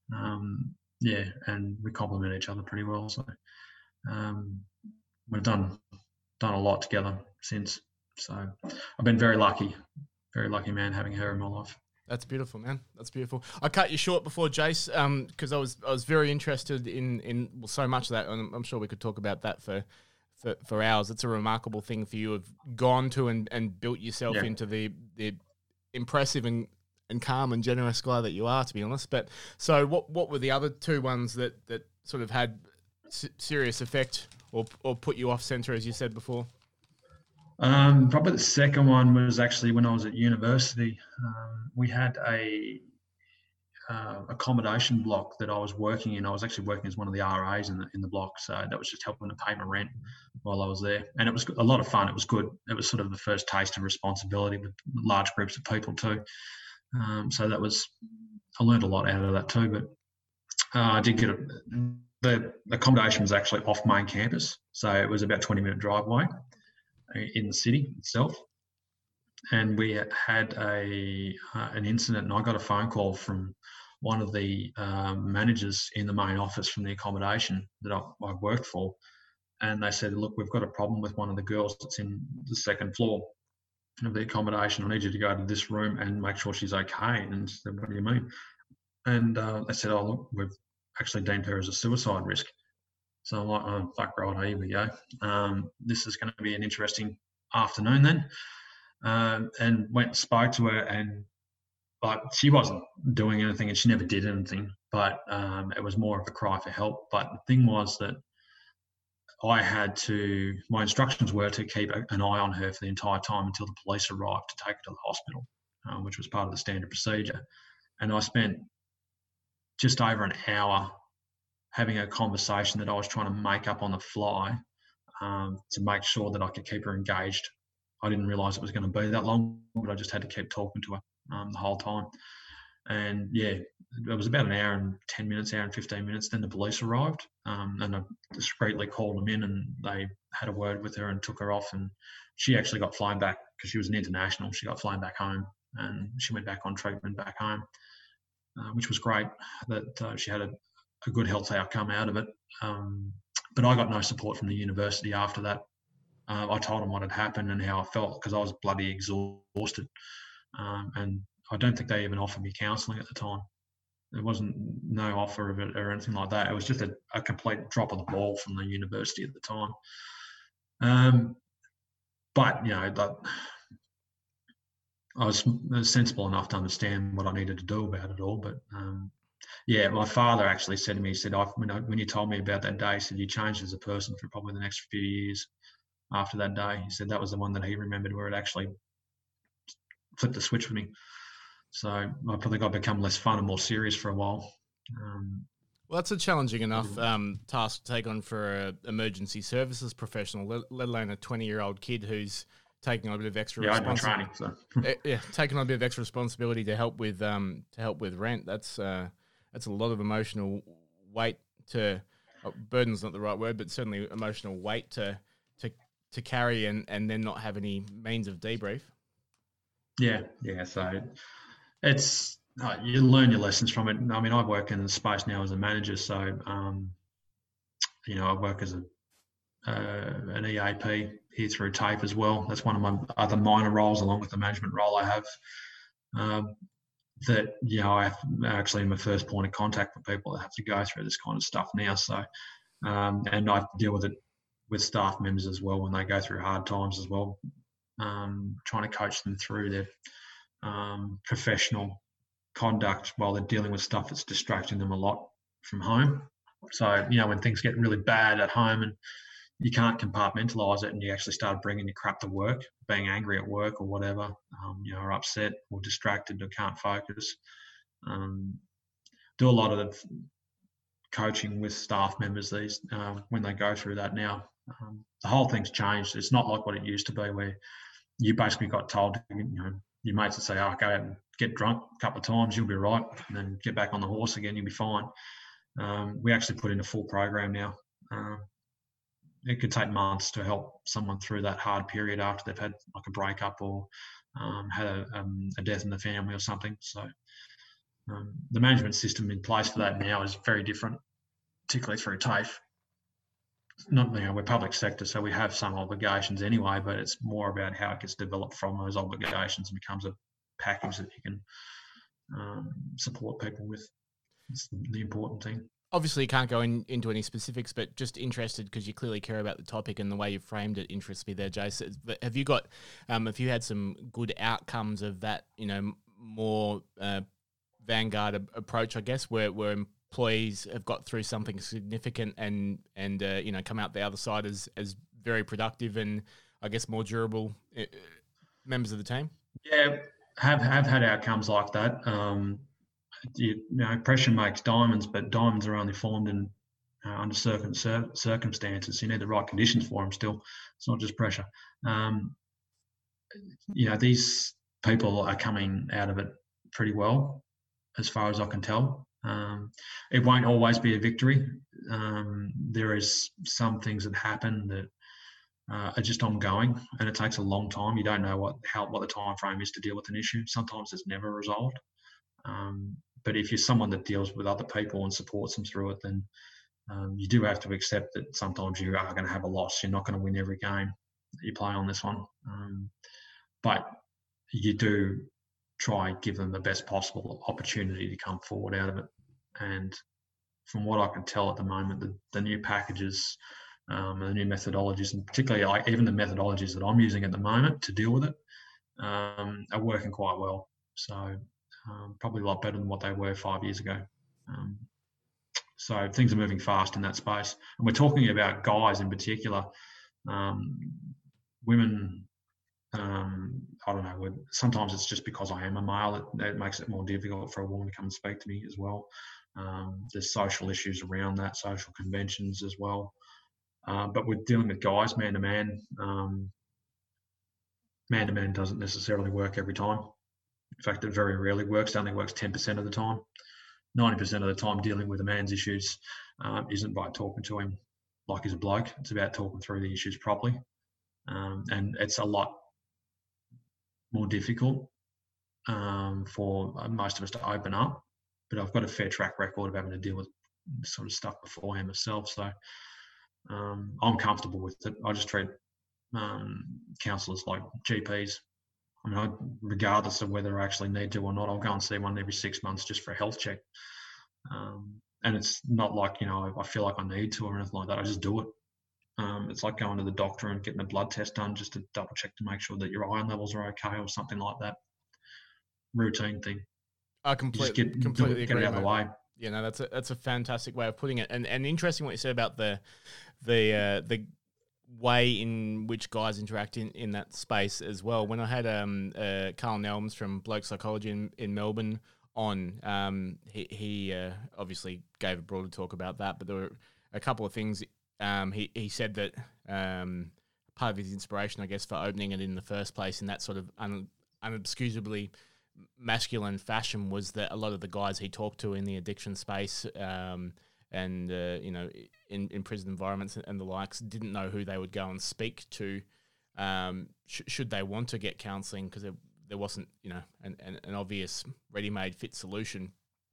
And we complement each other pretty well. So we've done a lot together since. So I've been very lucky man having her in my life. That's beautiful, man. That's beautiful. I cut you short before, Jace, because I was very interested in so much of that, and I'm sure we could talk about that for hours. It's a remarkable thing for you to have gone to and built yourself into the impressive and calm and generous guy that you are, to be honest. But so what were the other 2 ones that sort of had serious effect or put you off center, as you said before? Probably the second one was actually when I was at university. We had a accommodation block that I was working in. I was actually working as one of the RAs in the block, so that was just helping to pay my rent while I was there. And it was a lot of fun. It was good. It was sort of the first taste of responsibility with large groups of people too. So I learned a lot out of that too. But I did get the accommodation was actually off main campus, so it was about 20-minute drive away in the city itself. And we had an incident, and I got a phone call from one of the managers in the main office from the accommodation that I worked for. And they said, look, we've got a problem with one of the girls that's in the second floor of the accommodation. I need you to go to this room and make sure she's okay. And I said, what do you mean? And they said, oh, look, we've actually deemed her as a suicide risk. So I'm like, oh, fuck, right, here we go. This is going to be an interesting afternoon then. And went and spoke to her, but she wasn't doing anything and she never did anything. But it was more of a cry for help. But the thing was that my instructions were to keep an eye on her for the entire time until the police arrived to take her to the hospital, which was part of the standard procedure. And I spent just over an hour having a conversation that I was trying to make up on the fly to make sure that I could keep her engaged. I didn't realise it was going to be that long, but I just had to keep talking to her the whole time. And yeah, it was about an hour and 10 minutes, hour and 15 minutes. Then the police arrived, and I discreetly called them in, and they had a word with her and took her off. And she actually got flown back because she was an international. She got flown back home, and she went back on treatment back home, which was great that she had a good health outcome out of it. But I got no support from the university after that. I told them what had happened and how I felt because I was bloody exhausted. And I don't think they even offered me counselling at the time. There wasn't no offer of it or anything like that. It was just a complete drop of the ball from the university at the time. But, I was sensible enough to understand what I needed to do about it all. But, my father actually said to me, he said, when you told me about that day, he said, you changed as a person for probably the next few years after that day. He said that was the one that he remembered where it actually flipped the switch for me. So I probably got to become less fun and more serious for a while. Well, that's a challenging enough task to take on for an emergency services professional, let alone a 20-year-old kid who's taking on a bit of extra responsibility. Taking on a bit of extra responsibility to help with rent. That's a lot of emotional weight burden's not the right word, but certainly emotional weight to carry and then not have any means of debrief. Yeah. So it's you learn your lessons from it. I mean, I work in the space now as a manager, so I work as an EAP here through TAFE as well. That's one of my other minor roles, along with the management role I have. I actually am my first point of contact for people that have to go through this kind of stuff now. So, and I deal with it with staff members as well when they go through hard times as well, trying to coach them through their professional conduct while they're dealing with stuff that's distracting them a lot from home. So, when things get really bad at home and you can't compartmentalize it and you actually start bringing your crap to work, being angry at work or whatever, or upset or distracted or can't focus. Do a lot of the coaching with staff members when they go through that now. The whole thing's changed. It's not like what it used to be where you basically got told, your mates would say, go out and get drunk a couple of times, you'll be right, and then get back on the horse again, you'll be fine. We actually put in a full program now. It could take months to help someone through that hard period after they've had like a breakup or had a death in the family or something. So the management system in place for that now is very different, particularly through TAFE. We're public sector, so we have some obligations anyway, but it's more about how it gets developed from those obligations and becomes a package that you can support people with. It's the important thing. Obviously, you can't go into any specifics, but just interested because you clearly care about the topic and the way you framed it interests me there, Jace. Have you got, have you had some good outcomes of that, more vanguard approach, I guess, where employees have got through something significant and come out the other side as very productive and, I guess, more durable members of the team? Yeah, have had outcomes like that. Pressure makes diamonds, but diamonds are only formed in under certain circumstances. You need the right conditions for them still. It's not just pressure. These people are coming out of it pretty well, as far as I can tell. It won't always be a victory. There is some things that happen that are just ongoing, and it takes a long time. You don't know what the time frame is to deal with an issue. Sometimes it's never resolved. But if you're someone that deals with other people and supports them through it, then you do have to accept that sometimes you are going to have a loss. You're not going to win every game that you play on this one. But you do try and give them the best possible opportunity to come forward out of it. And from what I can tell at the moment, the new packages, the new methodologies, and particularly even the methodologies that I'm using at the moment to deal with it, are working quite well. So probably a lot better than what they were 5 years ago. So things are moving fast in that space. And we're talking about guys in particular. Women I don't know. Sometimes it's just because I am a male, it makes it more difficult for a woman to come and speak to me as well. There's social issues around that, social conventions as well. But we're dealing with guys man to man. Man to man doesn't necessarily work every time. In fact, it very rarely works. It only works 10% of the time. 90% of the time, dealing with a man's issues isn't by talking to him like he's a bloke. It's about talking through the issues properly. And it's a lot more difficult for most of us to open up. But I've got a fair track record of having to deal with sort of stuff beforehand myself. So I'm comfortable with it. I just treat counsellors like GPs. I mean, regardless of whether I actually need to or not, I'll go and see one every 6 months just for a health check. And it's not like, I feel like I need to or anything like that. I just do it. It's like going to the doctor and getting a blood test done just to double check to make sure that your iron levels are okay or something like that. Routine thing. I completely agree, get it out of the way. Yeah, no, that's a fantastic way of putting it, and interesting what you said about the way in which guys interact in that space as well. When I had Carl Nelms from Bloke Psychology in Melbourne on, he obviously gave a broader talk about that, but there were a couple of things. He said that part of his inspiration, I guess, for opening it in the first place in that sort of unobscusably masculine fashion was that a lot of the guys he talked to in the addiction space and in prison environments and the likes didn't know who they would go and speak to should they want to get counselling, because there wasn't an obvious ready-made fit solution.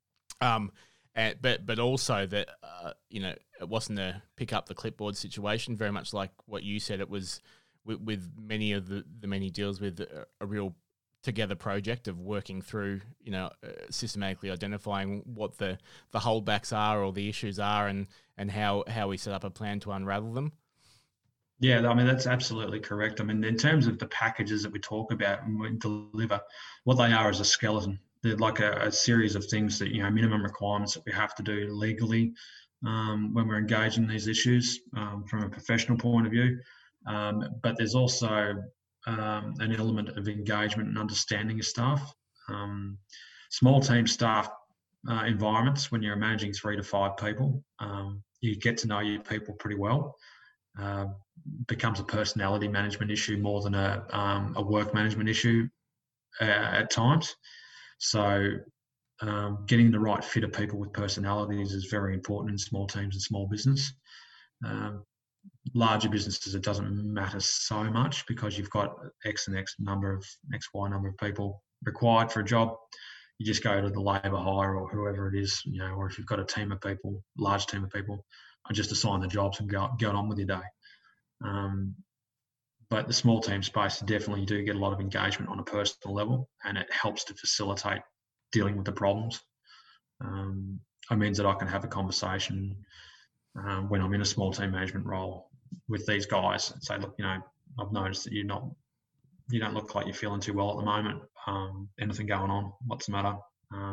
But also that it wasn't a pick up the clipboard situation, very much like what you said. It was with many of the many deals with a real together project of working through, systematically identifying what the holdbacks are or the issues are, and how we set up a plan to unravel them. Yeah, I mean, that's absolutely correct. I mean, in terms of the packages that we talk about and we deliver, what they are is a skeleton. They're like a series of things that, minimum requirements that we have to do legally when we're engaging these issues from a professional point of view. But there's also an element of engagement and understanding of staff. Small team staff environments, when you're managing 3 to 5 people, you get to know your people pretty well. Becomes a personality management issue more than a work management issue at times. So getting the right fit of people with personalities is very important in small teams and small business. Larger businesses, it doesn't matter so much because you've got X and X number of people required for a job. You just go to the labour hire or whoever it is, or if you've got a team of people, large team of people, and just assign the jobs and go on with your day. But the small team space, definitely do get a lot of engagement on a personal level, and it helps to facilitate dealing with the problems. It means that I can have a conversation when I'm in a small team management role with these guys and say, look, I've noticed that you don't look like you're feeling too well at the moment. Anything going on? What's the matter?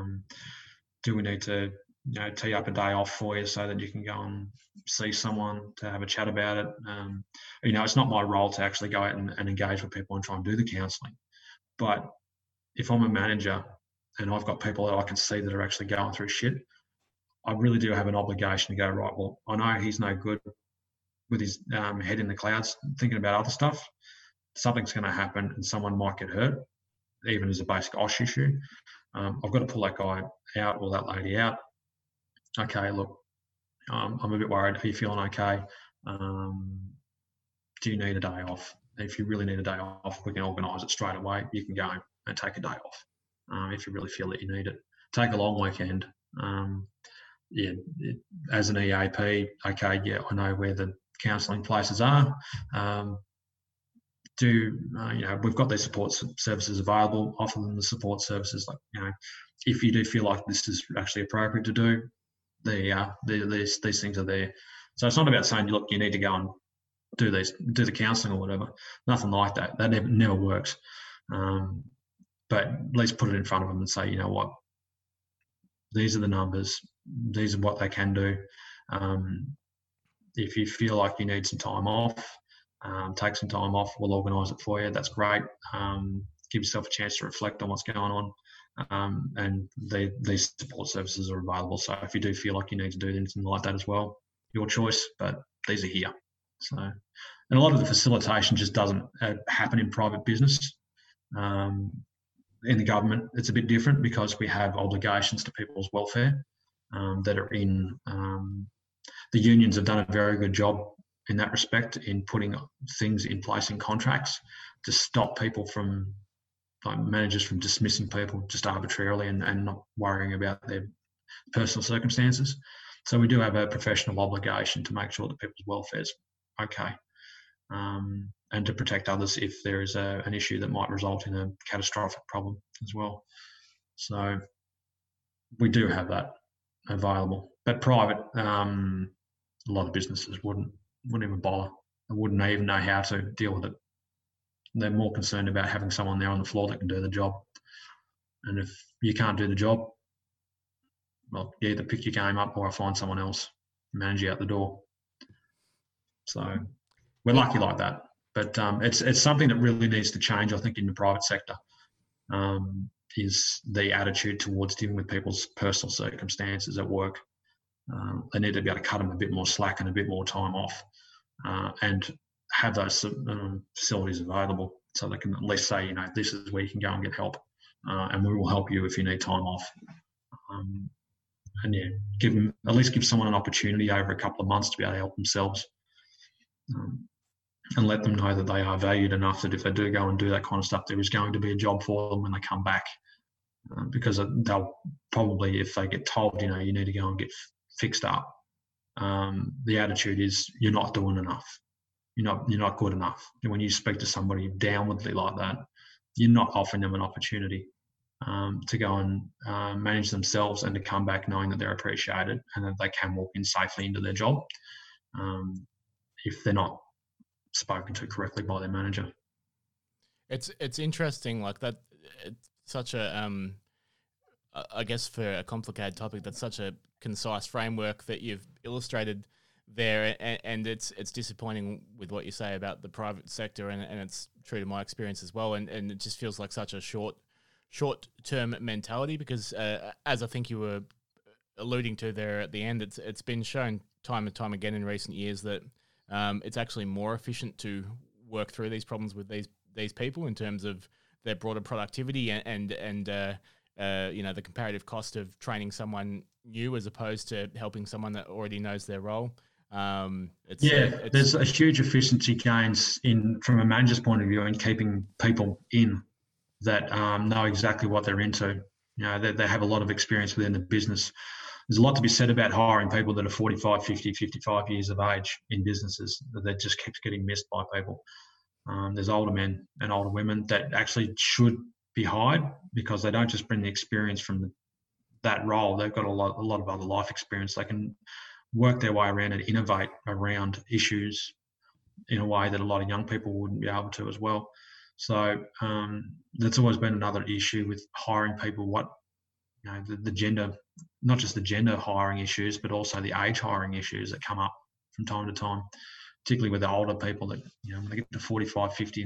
Do we need to tee up a day off for you so that you can go and see someone to have a chat about it? It's not my role to actually go out and engage with people and try and do the counselling. But if I'm a manager and I've got people that I can see that are actually going through shit, I really do have an obligation to go, right, well, I know he's no good with his head in the clouds thinking about other stuff. Something's going to happen and someone might get hurt, even as a basic OSH issue. I've got to pull that guy out or that lady out. Okay, look, I'm a bit worried. Are you feeling okay? Do you need a day off? If you really need a day off, we can organise it straight away. You can go and take a day off if you really feel that you need it. Take a long weekend. As an EAP, okay, yeah, I know where the counselling places are. We've got these support services available. Offer them the support services. Like, if you do feel like this is actually appropriate to do, these things are there. So it's not about saying, look, you need to go and do the counselling or whatever. Nothing like that. That never works. But at least put it in front of them and say, you know what, these are the numbers. These are what they can do. If you feel like you need some time off, take some time off. We'll organise it for you. That's great. Give yourself a chance to reflect on what's going on. And these support services are available. So if you do feel like you need to do anything like that as well, your choice, but these are here. So, and a lot of the facilitation just doesn't happen in private business. In the government, it's a bit different because we have obligations to people's welfare that are in. The unions have done a very good job in that respect in putting things in place in contracts to stop people from, like managers from dismissing people just arbitrarily and not worrying about their personal circumstances. So we do have a professional obligation to make sure that people's welfare is okay, and to protect others if there is an issue that might result in a catastrophic problem as well. So we do have that available. But private, a lot of businesses wouldn't even bother. They wouldn't even know how to deal with it. They're more concerned about having someone there on the floor that can do the job. And if you can't do the job, well, you either pick your game up or find someone else to manage you out the door. So we're lucky like that. But it's something that really needs to change, I think, in the private sector, is the attitude towards dealing with people's personal circumstances at work. They need to be able to cut them a bit more slack and a bit more time off, and have those facilities available so they can at least say, this is where you can go and get help, and we will help you if you need time off. And yeah, at least give someone an opportunity over a couple of months to be able to help themselves, and let them know that they are valued enough that if they do go and do that kind of stuff, there is going to be a job for them when they come back, because they'll probably, if they get told, you need to go and get fixed up, the attitude is you're not doing enough. You're not good enough. And when you speak to somebody downwardly like that, you're not offering them an opportunity to go and manage themselves and to come back knowing that they're appreciated and that they can walk in safely into their job if they're not spoken to correctly by their manager. It's interesting like that. It's such a I guess for a complicated topic, that's such a concise framework that you've illustrated there, and it's disappointing with what you say about the private sector, and it's true to my experience as well, and it just feels like such a short-term mentality because as I think you were alluding to there at the end, it's been shown time and time again in recent years that it's actually more efficient to work through these problems with these people in terms of their broader productivity and the comparative cost of training someone new as opposed to helping someone that already knows their role. There's a huge efficiency gains from a manager's point of view in keeping people in that know exactly what they're into. They have a lot of experience within the business. There's a lot to be said about hiring people that are 45, 50, 55 years of age in businesses that just keeps getting missed by people. There's older men and older women that actually should be hired because they don't just bring the experience from that role. They've got a lot of other life experience. They can work their way around and innovate around issues in a way that a lot of young people wouldn't be able to as well. So that's always been another issue with hiring people. The gender, not just the gender hiring issues, but also the age hiring issues that come up from time to time, particularly with the older people that, when they get to 45, 50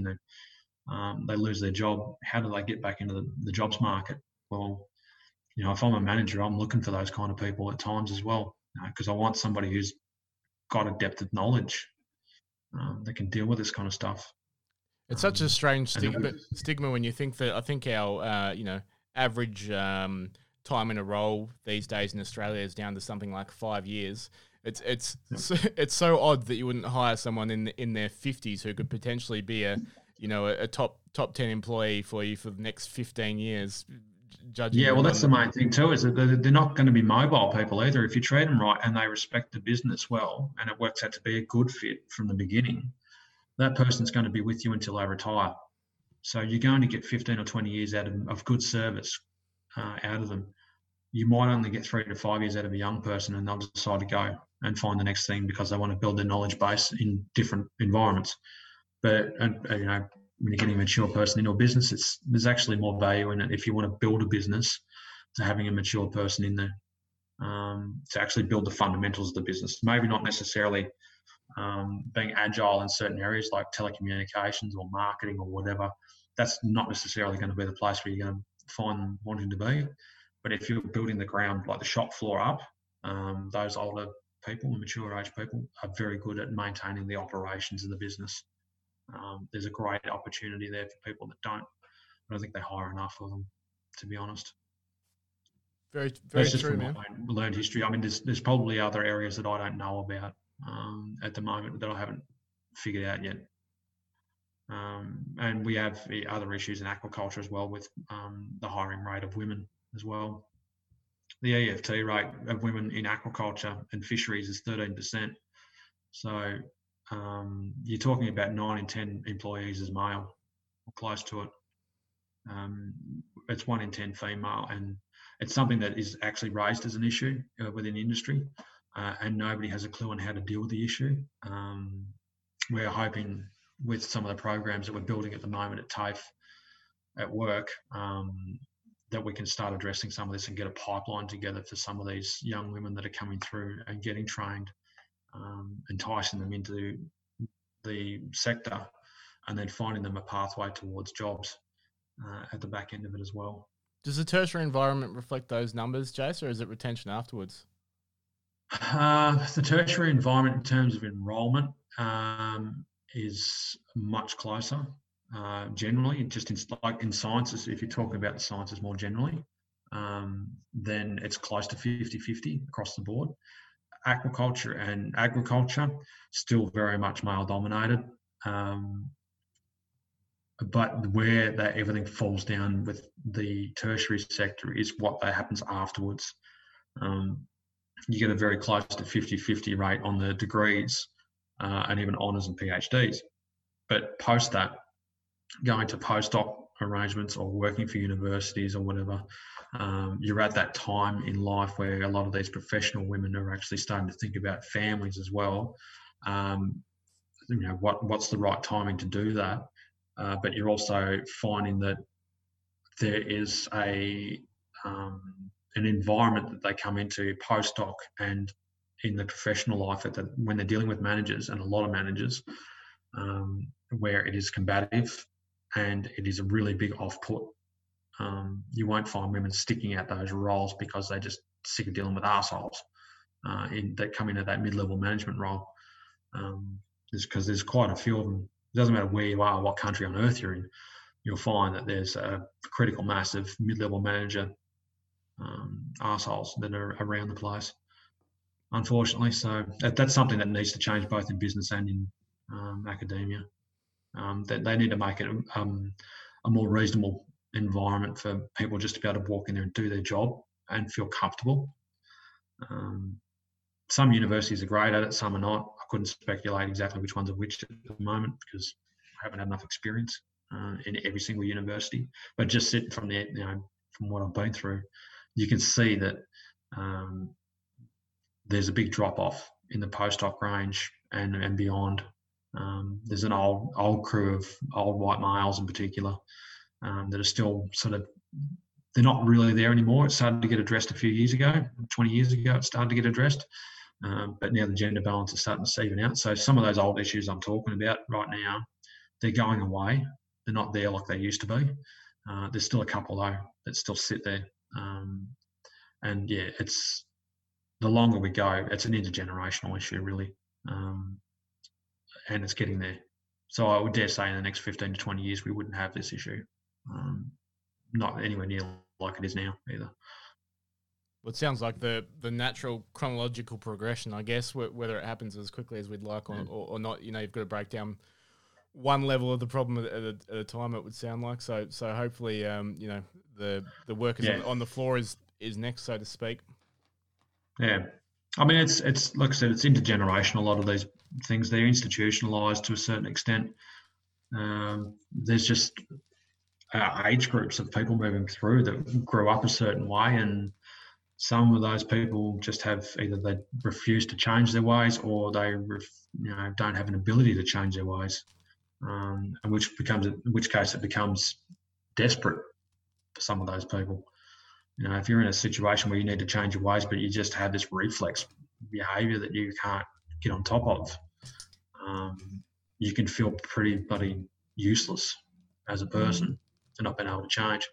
and they lose their job. How do they get back into the jobs market? Well, if I'm a manager, I'm looking for those kind of people at times as well, because I want somebody who's got a depth of knowledge that can deal with this kind of stuff. It's such a strange stigma when you think that. I think our average time in a role these days in Australia is down to something like 5 years. It's so odd that you wouldn't hire someone in their 50s who could potentially be a top 10 employee for you for the next 15 years. That's the main thing too, is that they're not going to be mobile people either. If you treat them right and they respect the business well and it works out to be a good fit from the beginning, that person's going to be with you until they retire. So you're going to get 15 or 20 years out of good service out of them. You might only get 3 to 5 years out of a young person, and they'll decide to go and find the next thing because they want to build their knowledge base in different environments. But when you're getting a mature person into a business, there's actually more value in it if you want to build a business to having a mature person in there to actually build the fundamentals of the business. Maybe not necessarily being agile in certain areas like telecommunications or marketing or whatever, that's not necessarily going to be the place where you're going to find them wanting to be. But if you're building the ground, like the shop floor up, those older people, mature age people, are very good at maintaining the operations of the business. There's a great opportunity there for people that don't. I don't think they hire enough of them, to be honest. Very That's just true, from man. my learned history. I mean, there's probably other areas that I don't know about at the moment that I haven't figured out yet. And we have other issues in aquaculture as well with the hiring rate of women as well. The EFT rate of women in aquaculture and fisheries is 13%. So you're talking about 9 in 10 employees as male, or close to it. It's 1 in 10 female, and it's something that is actually raised as an issue within the industry, and nobody has a clue on how to deal with the issue. We're hoping with some of the programs that we're building at the moment at TAFE at work, that we can start addressing some of this and get a pipeline together for some of these young women that are coming through and getting trained, enticing them into the sector, and then finding them a pathway towards jobs at the back end of it as well. Does the tertiary environment reflect those numbers, Jace, or is it retention afterwards? The tertiary environment in terms of enrolment is much closer. Generally, just in sciences, if you're talking about the sciences more generally, then it's close to 50-50 across the board. Aquaculture and agriculture, still very much male dominated. But where everything falls down with the tertiary sector is what happens afterwards. You get a very close to 50-50 rate on the degrees and even honours and PhDs. But post that, going to postdoc arrangements or working for universities or whatever, you're at that time in life where a lot of these professional women are actually starting to think about families as well. What's the right timing to do that? But you're also finding that there is an environment that they come into postdoc and in the professional life when they're dealing with managers, and a lot of managers, where it is combative and it is a really big off-put. You won't find women sticking out those roles because they're just sick of dealing with arseholes that come into that mid-level management role. Because there's quite a few of them. It doesn't matter where you are, what country on earth you're in, you'll find that there's a critical mass of mid-level manager arseholes that are around the place, unfortunately. So that's something that needs to change both in business and in academia. That they need to make it a more reasonable environment for people just to be able to walk in there and do their job and feel comfortable. Some universities are great at it, some are not. I couldn't speculate exactly which ones are which at the moment because I haven't had enough experience in every single university. But just sitting from there, from what I've been through, you can see that there's a big drop off in the postdoc range and beyond. There's an old crew of old white males in particular that are still they're not really there anymore. It started to get addressed a few years ago, 20 years ago, it started to get addressed. But now the gender balance is starting to even out. So some of those old issues I'm talking about right now, they're going away. They're not there like they used to be. There's still a couple though that still sit there. And yeah, it's the longer we go, it's an intergenerational issue really. And it's getting there. So I would dare say in the next 15 to 20 years, we wouldn't have this issue. Not anywhere near like it is now either. Well, it sounds like the natural chronological progression, I guess, whether it happens as quickly as we'd like or not, you've got to break down one level of the problem at a time, it would sound like. So hopefully, the work is on the floor is next, so to speak. Yeah. I mean, it's like I said, it's intergenerational. A lot of these things, they're institutionalized to a certain extent. There's just age groups of people moving through that grew up a certain way, and some of those people just have either they refuse to change their ways or they don't have an ability to change their ways, in which case it becomes desperate for some of those people. If you're in a situation where you need to change your ways, but you just have this reflex behaviour that you can't get on top of, you can feel pretty bloody useless as a person for not being able to change.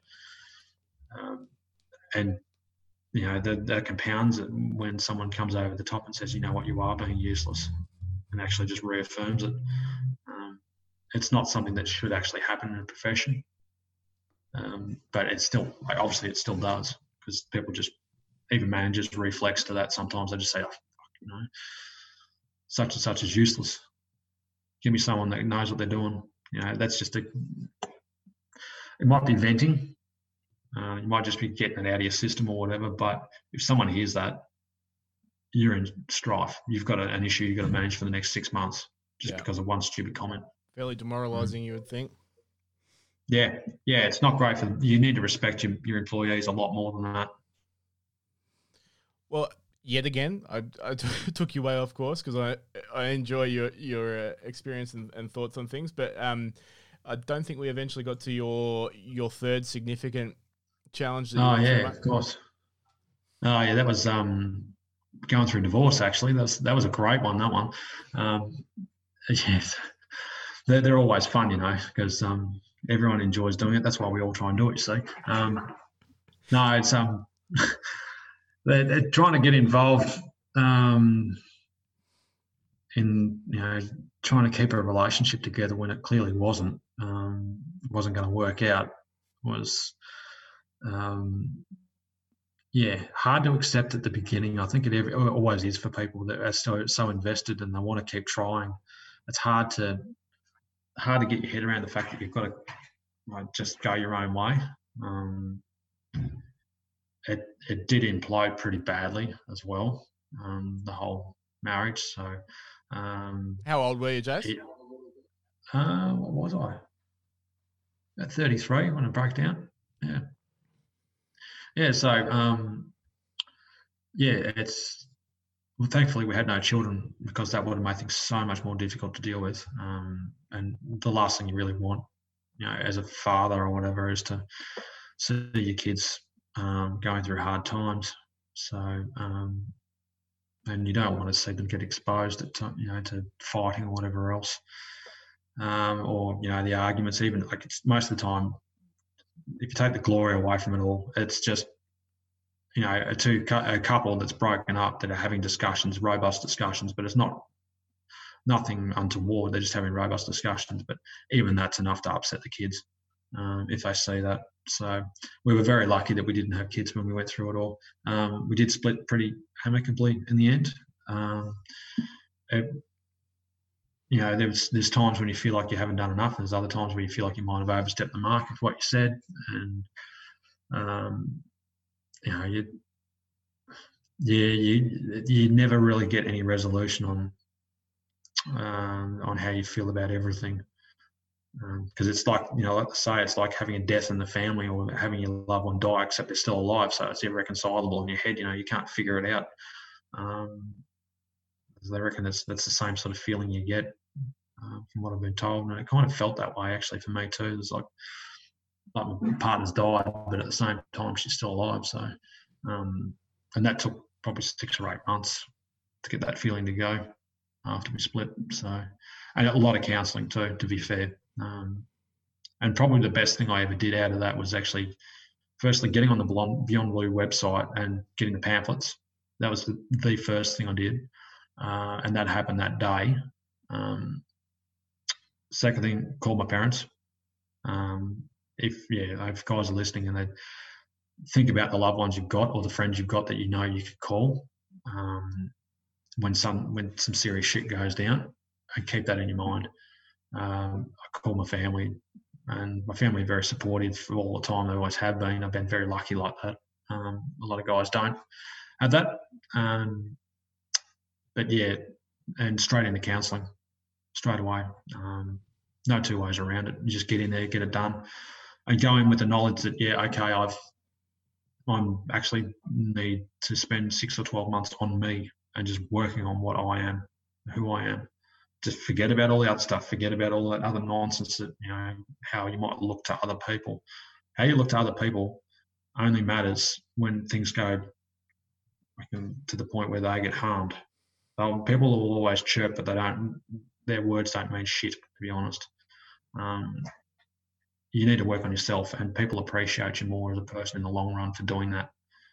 And that compounds it when someone comes over the top and says, you know what, you are being useless, and actually just reaffirms it. It's not something that should actually happen in a profession, but it's still, obviously it still does, because people just, even managers reflex to that sometimes. They just say, oh, fuck, such and such is useless. Give me someone that knows what they're doing. That's just it might be venting. You might just be getting it out of your system or whatever. But if someone hears that, you're in strife. You've got an issue you've got to manage for the next 6 months just because of one stupid comment. Fairly demoralising, you would think. Yeah, it's not great for. You need to respect your employees a lot more than that. Well, yet again, I took you way off course because I enjoy your experience and thoughts on things, but I don't think we eventually got to your third significant challenge. Of course. Oh yeah, that was going through divorce. Actually, that was a great one. That one. Yes, they're always fun, because everyone enjoys doing it. That's why we all try and do it. You see. No, it's they're trying to get involved in trying to keep a relationship together when it clearly wasn't going to work out. Was hard to accept at the beginning. I think it always is for people that are so invested and they want to keep trying. It's hard to get your head around the fact that you've got to just go your own way. It did implode pretty badly as well, the whole marriage. So, how old were you, Jace? What was I? At 33 when it broke down. Yeah. So, it's. Well, thankfully, we had no children because that would have made things so much more difficult to deal with. And the last thing you really want, as a father or whatever, is to see your kids going through hard times. So, and you don't want to see them get exposed to fighting or whatever else, or the arguments. Even most of the time, if you take the glory away from it all, it's just a couple that's broken up that are having discussions, robust discussions, but it's nothing untoward. They're just having robust discussions, but even that's enough to upset the kids if they see that. So we were very lucky that we didn't have kids when we went through it all. We did split pretty amicably in the end. There's times when you feel like you haven't done enough, and there's other times where you feel like you might have overstepped the mark of what you said, and you never really get any resolution on how you feel about everything, because it's like like I say, it's like having a death in the family or having your loved one die, except they're still alive, so it's irreconcilable in your head. You can't figure it out. They reckon that's the same sort of feeling you get from what I've been told, and it kind of felt that way actually for me too. There's like my partner's died, but at the same time she's still alive. So, and that took probably 6 or 8 months to get that feeling to go after we split. So, and a lot of counselling too, to be fair. And probably the best thing I ever did out of that was actually, firstly, getting on the Beyond Blue website and getting the pamphlets. That was the first thing I did, and that happened that day. Second thing, called my parents. If guys are listening and they think about the loved ones you've got or the friends you've got that you could call when some serious shit goes down, and keep that in your mind. I call my family, and my family are very supportive for all the time. They always have been. I've been very lucky like that. A lot of guys don't have that. But yeah, and straight into counselling, straight away. No two ways around it. You just get in there, get it done, and go in with the knowledge that I'm actually need to spend 6 or 12 months on me and just working on what I am, who I am. Just forget about all the other stuff. Forget about all that other nonsense that, how you might look to other people. How you look to other people only matters when things go to the point where they get harmed. People will always chirp, but they their words don't mean shit, to be honest. You need to work on yourself, and people appreciate you more as a person in the long run for doing that.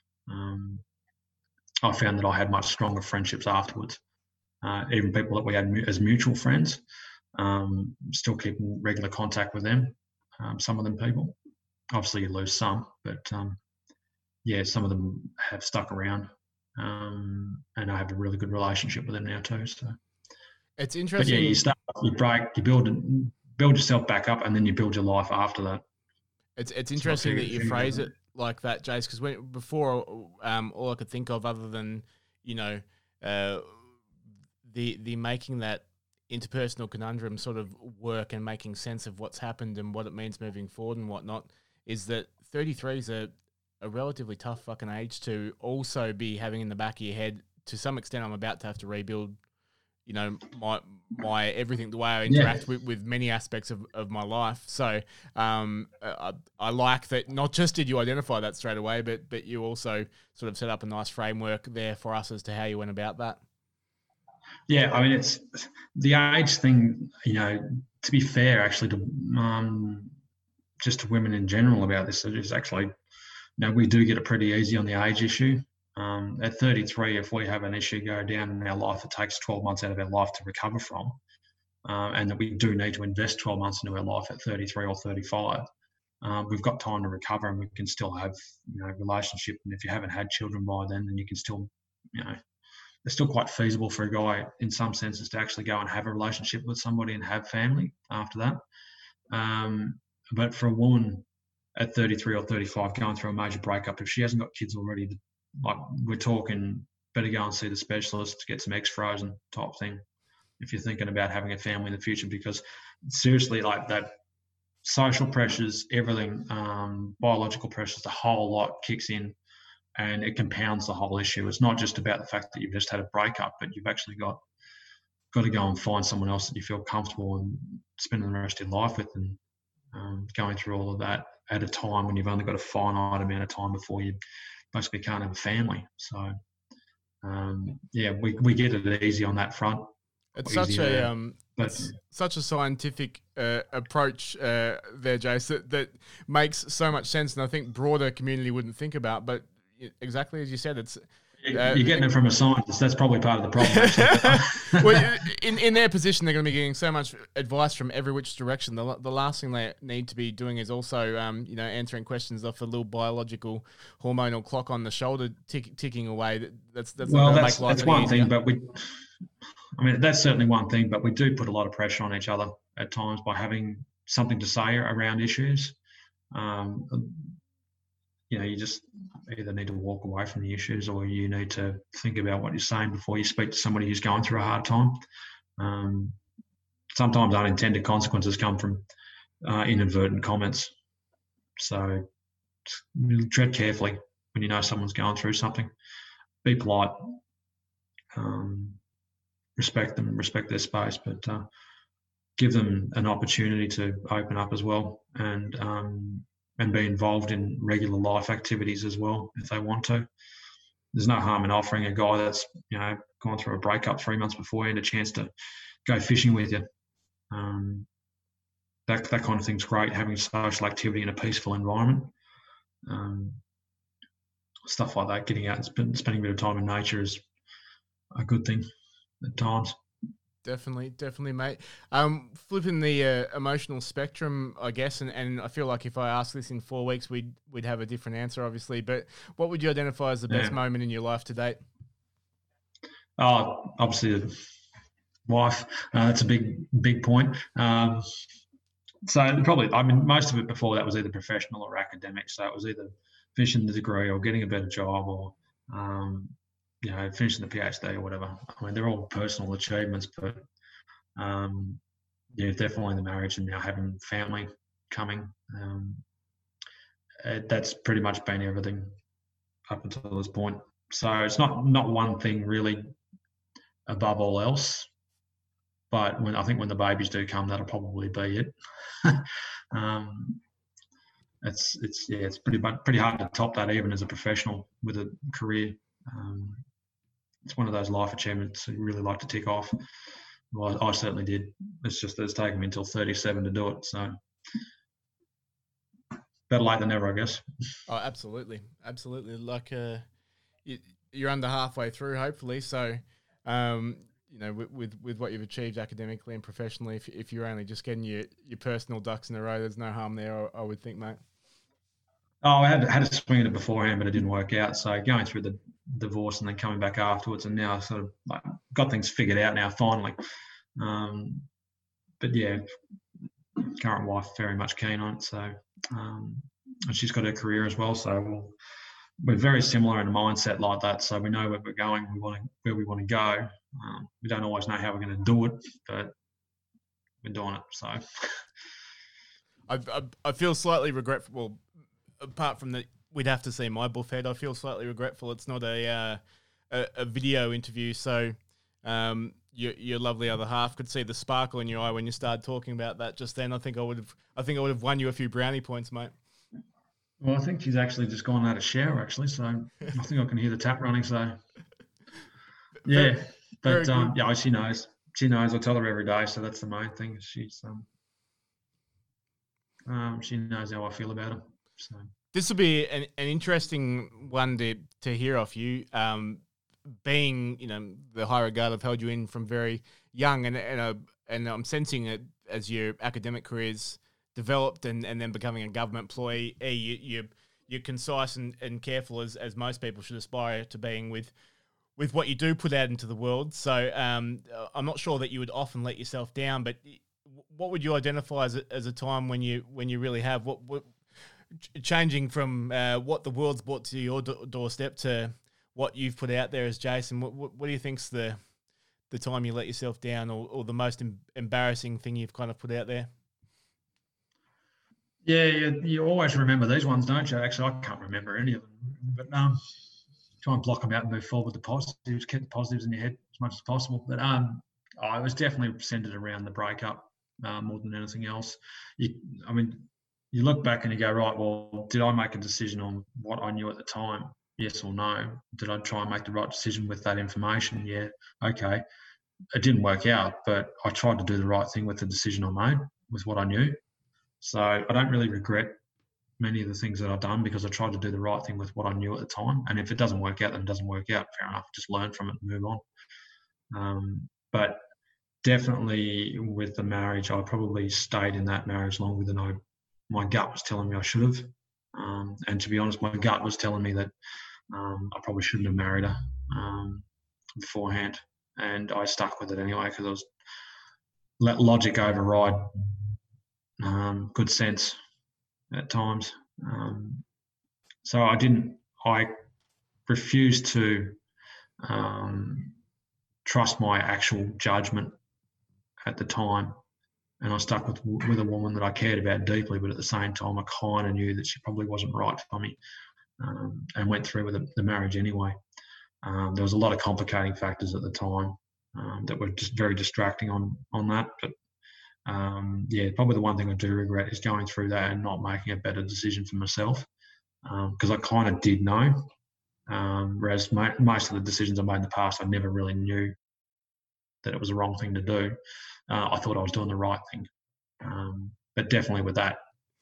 I found that I had much stronger friendships afterwards. Even people that we had as mutual friends, still keep in regular contact with them. Some of them people, obviously you lose some, but yeah, some of them have stuck around, and I have a really good relationship with them now too. So it's interesting. But yeah, you start, you break, you build yourself back up, and then you build your life after that. It's interesting that you phrase it like that, Jace, because before all I could think of, other than the making that interpersonal conundrum sort of work and making sense of what's happened and what it means moving forward and whatnot, is that 33 is a relatively tough fucking age to also be having in the back of your head. To some extent, I'm about to have to rebuild, my everything, the way I interact with many aspects of my life. So I like that not just did you identify that straight away, but you also sort of set up a nice framework there for us as to how you went about that. Yeah, I mean, it's the age thing, to be fair, actually, to just to women in general about this, it is actually, we do get it pretty easy on the age issue. At 33, if we have an issue go down in our life, it takes 12 months out of our life to recover from, and that we do need to invest 12 months into our life at 33 or 35. We've got time to recover, and we can still have, a relationship. And if you haven't had children by then you can still, it's still quite feasible for a guy in some senses to actually go and have a relationship with somebody and have family after that. But for a woman at 33 or 35 going through a major breakup, if she hasn't got kids already, like we're talking, better go and see the specialist to get some eggs frozen type thing if you're thinking about having a family in the future, because seriously, like that social pressures, everything, biological pressures, the whole lot kicks in, and it compounds the whole issue. It's not just about the fact that you've just had a breakup, but you've actually got to go and find someone else that you feel comfortable and spending the rest of your life with, and going through all of that at a time when you've only got a finite amount of time before you basically can't have a family. So we get it easy on that front. It's such a scientific approach there, Jace, that makes so much sense, and I think broader community wouldn't think about. But exactly as you said, it's you're getting it from a scientist. That's probably part of the problem. Well, in their position, they're going to be getting so much advice from every which direction. The last thing they need to be doing is also, answering questions off a little biological hormonal clock on the shoulder ticking away. That's one thing, but that's certainly one thing. But we do put a lot of pressure on each other at times by having something to say around issues. You just either need to walk away from the issues, or you need to think about what you're saying before you speak to somebody who's going through a hard time. Sometimes unintended consequences come from inadvertent comments. So tread carefully when you know someone's going through something. Be polite. Respect them, respect their space, but give them an opportunity to open up as well, and be involved in regular life activities as well if they want to. There's no harm in offering a guy that's gone through a breakup 3 months beforehand a chance to go fishing with you. That kind of thing's great. Having social activity in a peaceful environment, stuff like that. Getting out and spending a bit of time in nature is a good thing at times. Definitely, mate. Flipping the emotional spectrum, I guess, and I feel like if I ask this in 4 weeks, we'd have a different answer, obviously. But what would you identify as the best moment in your life to date? Oh, obviously, the wife. That's a big point. So probably, most of it before that was either professional or academic. So it was either finishing the degree or getting a better job, or finishing the PhD or whatever. They're all personal achievements, but definitely the marriage and now having family coming. That's pretty much been everything up until this point. So it's not one thing really above all else. But when the babies do come, that'll probably be it. It's pretty hard to top that even as a professional with a career. It's one of those life achievements you really like to tick off. Well, I certainly did. It's just that it's taken me until 37 to do it. So better late than never, I guess. Oh, absolutely. Like, you're under halfway through, hopefully. So, with what you've achieved academically and professionally, if you're only just getting your personal ducks in a row, there's no harm there, I would think, mate. Oh, I had a swing at it beforehand, but it didn't work out. So going through the divorce and then coming back afterwards, and now I sort of got things figured out now finally. But yeah, current wife very much keen on it. So and she's got her career as well. So we're very similar in a mindset like that. So we know where we're going, where we want to go. We don't always know how we're going to do it, but we're doing it. So I feel slightly regretful. Apart from that, we'd have to see my buffhead. I feel slightly regretful. It's not a video interview, so your lovely other half could see the sparkle in your eye when you started talking about that just then. I think I would have won you a few brownie points, mate. Well, I think she's actually just gone out of shower, actually. So I think I can hear the tap running. So yeah, but yeah, she knows. She knows. I tell her every day. So that's the main thing. She's she knows how I feel about her. So this will be an interesting one to hear off you. Being the high regard I've held you in from very young, and I'm sensing it as your academic careers developed and then becoming a government employee. You're concise and careful as most people should aspire to being with what you do put out into the world. So I'm not sure that you would often let yourself down, but what would you identify as a time when you really have what changing from what the world's brought to your doorstep to what you've put out there as Jason? What do you think's the time you let yourself down, or the most embarrassing thing you've kind of put out there? Yeah, you always remember these ones, don't you? Actually, I can't remember any of them, but try and block them out and move forward with the positives, keep the positives in your head as much as possible. But I was definitely centered around the breakup more than anything else. You look back and you go, right, well, did I make a decision on what I knew at the time? Yes or no? Did I try and make the right decision with that information? Yeah. Okay. It didn't work out, but I tried to do the right thing with the decision I made, with what I knew. So I don't really regret many of the things that I've done because I tried to do the right thing with what I knew at the time. And if it doesn't work out, then it doesn't work out. Fair enough. Just learn from it and move on. But definitely with the marriage, I probably stayed in that marriage longer than my gut was telling me I should have. And to be honest, my gut was telling me that I probably shouldn't have married her beforehand. And I stuck with it anyway because I was let logic override good sense at times. So I refused to trust my actual judgment at the time. And I stuck with a woman that I cared about deeply, but at the same time, I kind of knew that she probably wasn't right for me, and went through with the marriage anyway. There was a lot of complicating factors at the time that were just very distracting on that. But yeah, probably the one thing I do regret is going through that and not making a better decision for myself, because I kind of did know. Whereas most of the decisions I made in the past, I never really knew that it was the wrong thing to do. I thought I was doing the right thing. But definitely with that,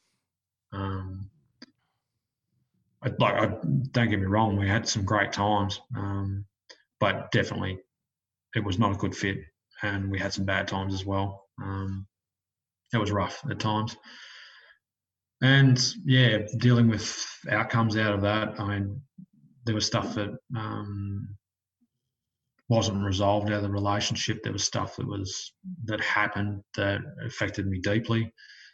don't get me wrong, we had some great times, but definitely it was not a good fit, and we had some bad times as well. It was rough at times. And yeah, dealing with outcomes out of that, I mean, there was stuff that wasn't resolved out of the relationship. There was stuff that happened that affected me deeply.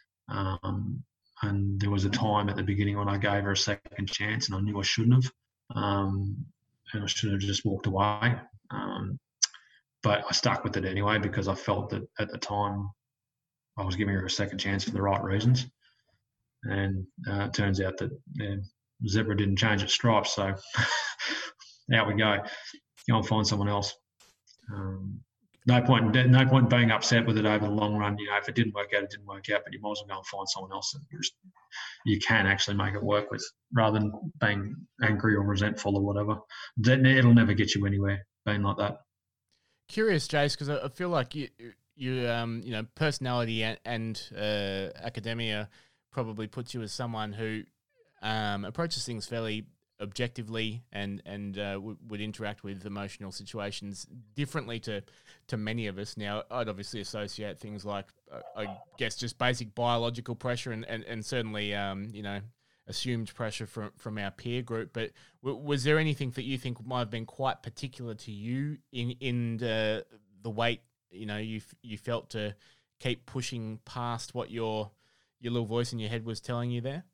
And there was a time at the beginning when I gave her a second chance, and I knew I shouldn't have. And I should have just walked away. But I stuck with it anyway because I felt that at the time I was giving her a second chance for the right reasons. And it turns out that zebra didn't change its stripes. So out we go. Go and find someone else. No point in being upset with it over the long run. If it didn't work out, it didn't work out. But you might as well go and find someone else that you can actually make it work with, rather than being angry or resentful or whatever. It'll never get you anywhere being like that. curious, Jace, because I feel like personality and academia probably puts you as someone who approaches things fairly objectively and would interact with emotional situations differently to many of us. Now, I'd obviously associate things like, I guess, just basic biological pressure and certainly, assumed pressure from our peer group. But was there anything that you think might have been quite particular to you in the weight, you felt to keep pushing past what your little voice in your head was telling you there?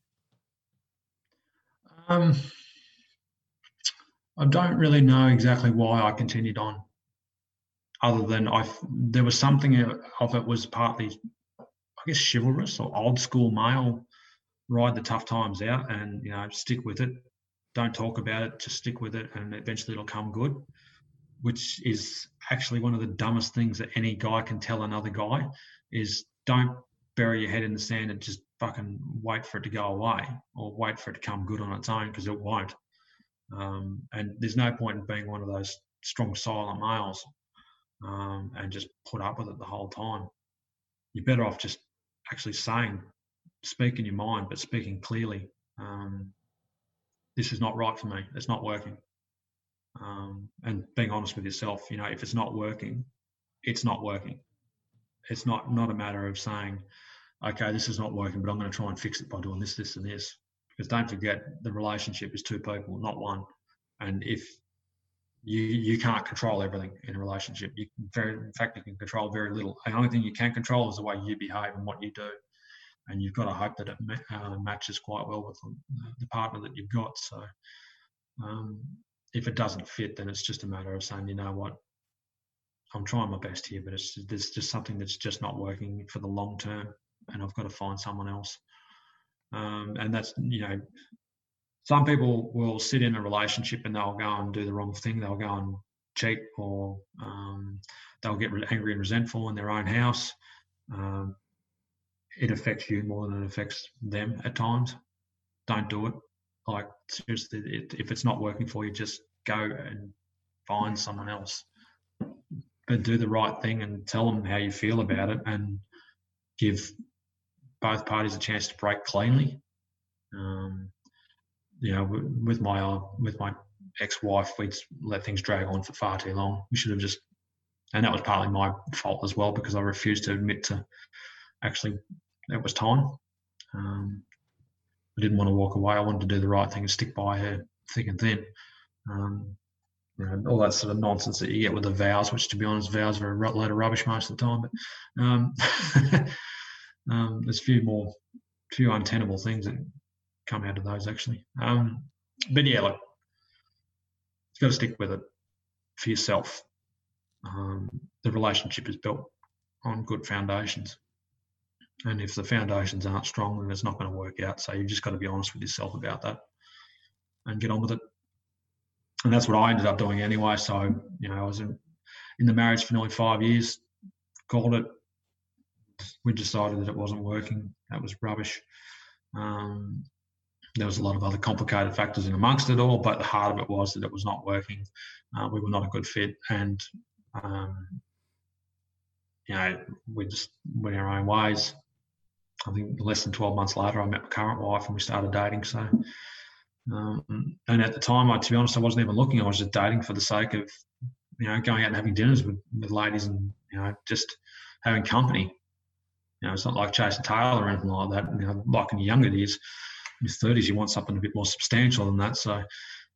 I don't really know exactly why I continued on, other than there was something of it was partly, I guess, chivalrous or old school male. Ride the tough times out and stick with it. Don't talk about it, just stick with it, and eventually it'll come good. Which is actually one of the dumbest things that any guy can tell another guy is don't bury your head in the sand and just fucking wait for it to go away or wait for it to come good on its own, because it won't. And there's no point in being one of those strong, silent males and just put up with it the whole time. You're better off just actually speaking your mind, but speaking clearly. This is not right for me. It's not working. And being honest with yourself, if it's not working, it's not working. It's not a matter of saying, okay, this is not working, but I'm going to try and fix it by doing this, this, and this. Because don't forget, the relationship is two people, not one. And if you can't control everything in a relationship, in fact, you can control very little. The only thing you can control is the way you behave and what you do. And you've got to hope that it matches quite well with the partner that you've got. So if it doesn't fit, then it's just a matter of saying, you know what, I'm trying my best here, but there's just something that's just not working for the long term, and I've got to find someone else. And that's, some people will sit in a relationship and they'll go and do the wrong thing. They'll go and cheat, or they'll get angry and resentful in their own house. It affects you more than it affects them at times. Don't do it. Like, seriously, if it's not working for you, just go and find someone else. But do the right thing and tell them how you feel about it, and give both parties a chance to break cleanly. With my ex-wife, we'd let things drag on for far too long. We should have just, and that was partly my fault as well, because I refused to admit to actually it was time. I didn't want to walk away. I wanted to do the right thing and stick by her thick and thin. All that sort of nonsense that you get with the vows, which, to be honest, vows are a load of rubbish most of the time. But there's a few untenable things that come out of those, actually. But yeah, look, you've got to stick with it for yourself. The relationship is built on good foundations. And if the foundations aren't strong, then it's not going to work out. So you've just got to be honest with yourself about that and get on with it. And that's what I ended up doing anyway. So, I was in the marriage for nearly 5 years, called it. We decided that it wasn't working. That was rubbish. There was a lot of other complicated factors in amongst it all, but the heart of it was that it was not working. We were not a good fit. And, we just went our own ways. I think less than 12 months later, I met my current wife and we started dating. So, and at the time, to be honest, I wasn't even looking. I was just dating for the sake of, going out and having dinners with ladies and, just having company. It's not like chasing tail or anything like that. Like in your younger years, in your 30s, you want something a bit more substantial than that. So,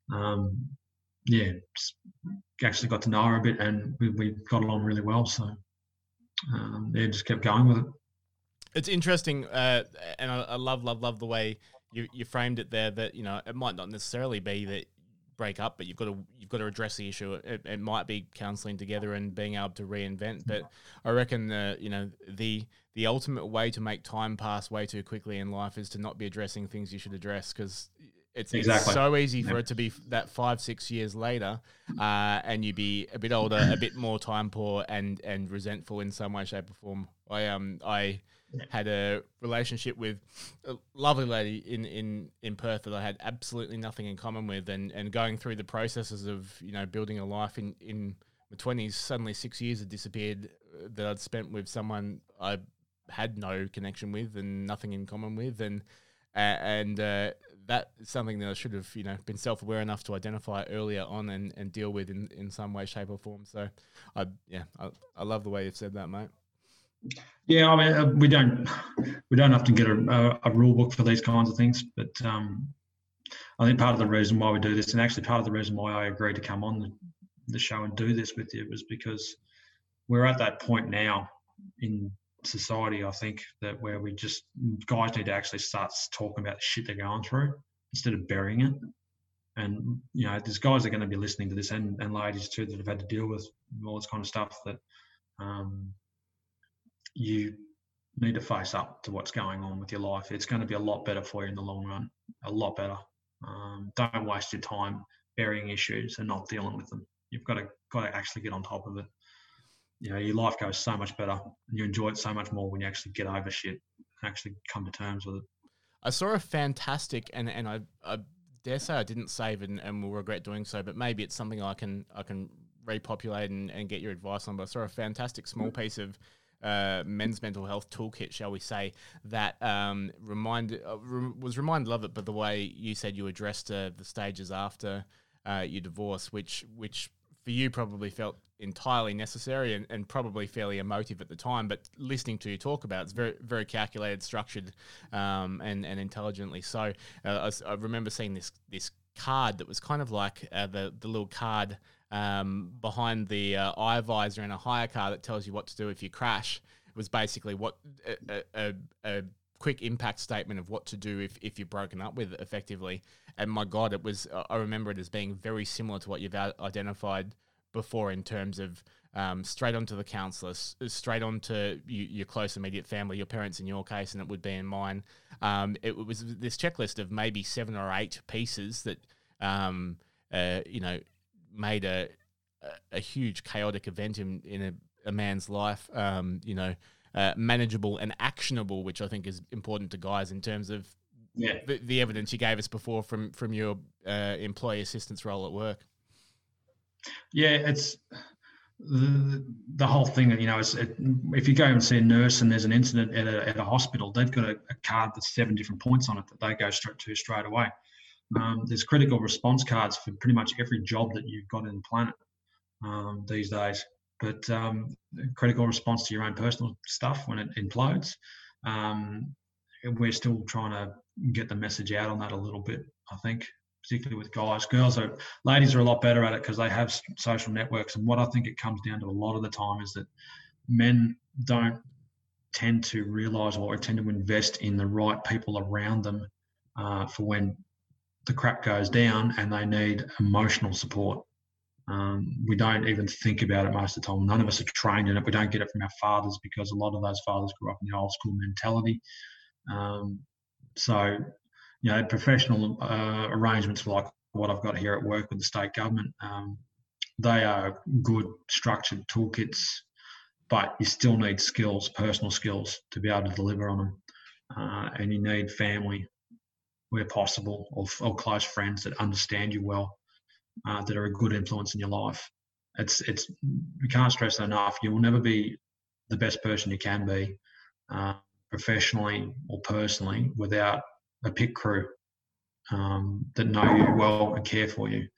actually got to know her a bit, and we got along really well. So, just kept going with it. It's interesting, and I love the way you framed it there. That it might not necessarily be that break up, but you've got to address the issue. It might be counselling together and being able to reinvent. But I reckon the ultimate way to make time pass way too quickly in life is to not be addressing things you should address, because it's so easy for it to be that 5-6 years later, and you be a bit older, a bit more time poor, and resentful in some way, shape, or form. I had a relationship with a lovely lady in Perth that I had absolutely nothing in common with, and going through the processes of building a life in my 20s, suddenly 6 years had disappeared that I'd spent with someone I had no connection with and nothing in common with, and that is something that I should have, been self-aware enough to identify earlier on and deal with in some way, shape, or form. So, I love the way you've said that, mate. Yeah, I mean, we don't have to get a rule book for these kinds of things, but I think part of the reason why we do this, and actually part of the reason why I agreed to come on the show and do this with you, was because we're at that point now in society, I think, that where guys need to actually start talking about the shit they're going through instead of burying it. And, there's guys that are going to be listening to this, and ladies too, that have had to deal with all this kind of stuff, that you need to face up to what's going on with your life. It's going to be a lot better for you in the long run, a lot better. Don't waste your time burying issues and not dealing with them. You've got to actually get on top of it. Your life goes so much better, and you enjoy it so much more when you actually get over shit and actually come to terms with it. I saw a fantastic, and I dare say I didn't save it and will regret doing so, but maybe it's something I can repopulate and get your advice on. But I saw a fantastic small piece of men's mental health toolkit, shall we say, that was reminded of it, but the way you said you addressed the stages after your divorce, which for you probably felt entirely necessary and probably fairly emotive at the time, but listening to you talk about it's very, very calculated, structured, and intelligently so. I remember seeing this card that was kind of like the little card behind the eye visor in a hire car that tells you what to do if you crash. It was basically what a quick impact statement of what to do if you're broken up with, effectively. And my God, I remember it as being very similar to what you've identified before, in terms of straight onto the counsellor, straight onto your close immediate family, your parents in your case, and it would be in mine. It was this checklist of maybe 7 or 8 pieces that made a huge chaotic event in a man's life, manageable and actionable, which I think is important to guys in terms of the evidence you gave us before from your employee assistance role at work. Yeah, it's the whole thing. If you go and see a nurse and there's an incident at a hospital, they've got a card that's 7 different points on it that they go straight away. There's critical response cards for pretty much every job that you've got in the planet these days. But critical response to your own personal stuff when it implodes, we're still trying to get the message out on that a little bit, I think, particularly with guys. Ladies are a lot better at it because they have social networks. And what I think it comes down to a lot of the time is that men don't tend to realise or tend to invest in the right people around them for when the crap goes down and they need emotional support. We don't even think about it most of the time. None of us are trained in it. We don't get it from our fathers because a lot of those fathers grew up in the old school mentality. Professional arrangements like what I've got here at work with the state government, they are good structured toolkits, but you still need skills, personal skills, to be able to deliver on them. And you need family, where possible, or close friends that understand you well, that are a good influence in your life. We can't stress that enough. You will never be the best person you can be, professionally or personally, without a pit crew that know you well and care for you.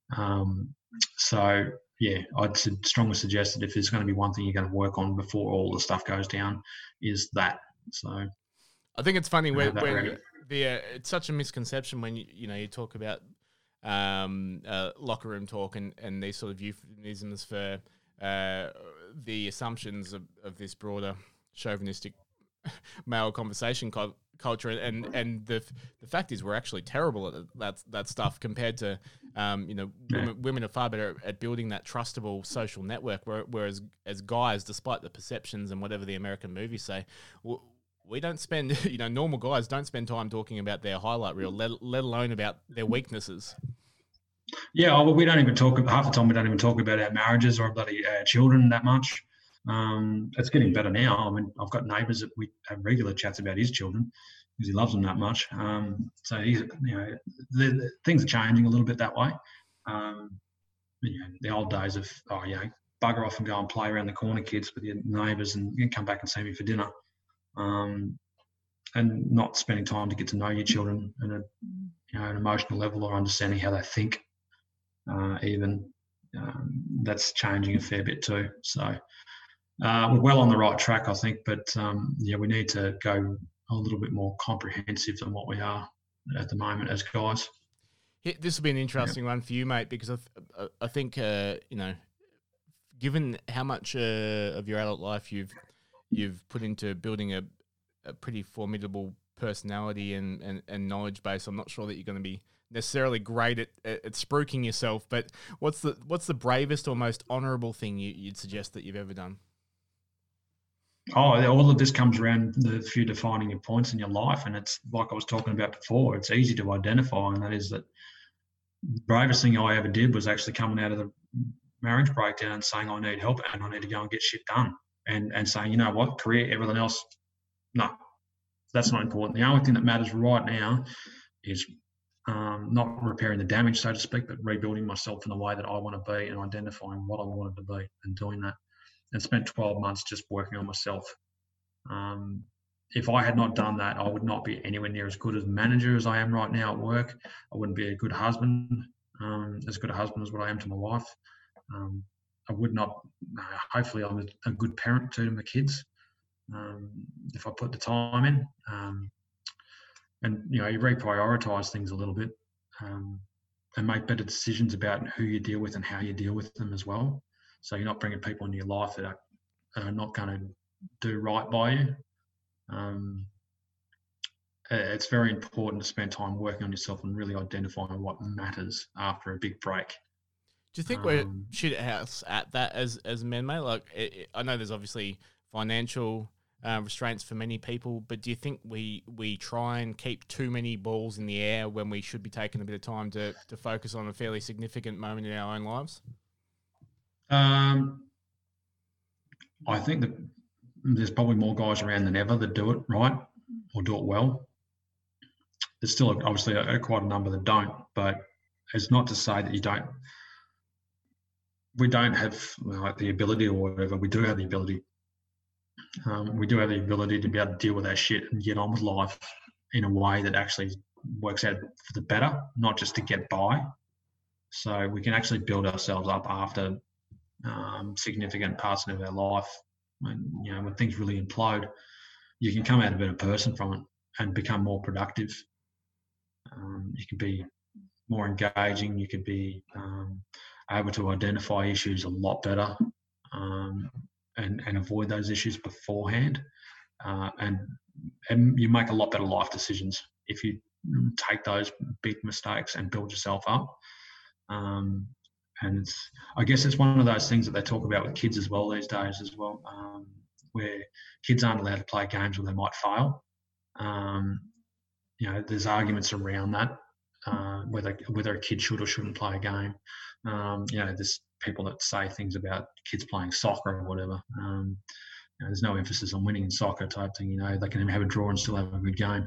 I'd strongly suggest that if there's going to be one thing you're going to work on before all the stuff goes down, is that. So I think it's funny when it's such a misconception when you talk about locker room talk and these sort of euphemisms for the assumptions of this broader chauvinistic male conversation culture, and the fact is we're actually terrible at that stuff compared to women are far better at building that trustable social network, whereas as guys, despite the perceptions and whatever the American movies say, we don't spend normal guys don't spend time talking about their highlight reel, let alone about their weaknesses. Yeah, well, we don't even talk, half the time we don't even talk about our marriages or bloody children that much. It's getting better now. I mean, I've got neighbours that we have regular chats about his children because he loves them that much. So he's, things are changing a little bit that way. the old days of, bugger off and go and play around the corner, kids, with your neighbours, and you come back and see me for dinner. And not spending time to get to know your children at an emotional level, or understanding how they think, that's changing a fair bit too. So we're well on the right track, I think, but we need to go a little bit more comprehensive than what we are at the moment as guys. This will be an interesting one for you, mate, because I think given how much of your adult life you've put into building a pretty formidable personality and knowledge base, I'm not sure that you're going to be necessarily great at spruiking yourself. But what's the bravest or most honourable thing you'd suggest that you've ever done? All of this comes around the few defining your points in your life, and it's like I was talking about before. It's easy to identify, and that is that the bravest thing I ever did was actually coming out of the marriage breakdown and saying I need help and I need to go and get shit done, and saying, you know what, career, everything else, no, that's not important. The only thing that matters right now is not repairing the damage, so to speak, but rebuilding myself in the way that I want to be and identifying what I wanted to be and doing that. And spent 12 months just working on myself. If I had not done that, I would not be anywhere near as good as manager as I am right now at work. I wouldn't be a good husband, as good a husband as what I am to my wife. I would not, hopefully I'm a good parent to my kids, if I put the time in. And, you reprioritise things a little bit, and make better decisions about who you deal with and how you deal with them as well. So you're not bringing people into your life that are not going to do right by you. It's very important to spend time working on yourself and really identifying what matters after a big break. Do you think we're shit house at that as men, mate? Like, I know there's obviously financial restraints for many people, but do you think we try and keep too many balls in the air when we should be taking a bit of time to focus on a fairly significant moment in our own lives? I think that there's probably more guys around than ever that do it right or do it well. There's still obviously quite a number that don't, but it's not to say that we don't have the ability or whatever. We do have the ability. We do have the ability to be able to deal with our shit and get on with life in a way that actually works out for the better, not just to get by. So we can actually build ourselves up after significant parts of our life. When things really implode, you can come out a better person from it and become more productive. You can be more engaging. You could be able to identify issues a lot better, and avoid those issues beforehand. And you make a lot better life decisions if you take those big mistakes and build yourself up. And I guess it's one of those things that they talk about with kids as well these days as well, where kids aren't allowed to play games where they might fail. There's arguments around that, whether a kid should or shouldn't play a game. There's people that say things about kids playing soccer or whatever. There's no emphasis on winning in soccer type thing. They can have a draw and still have a good game.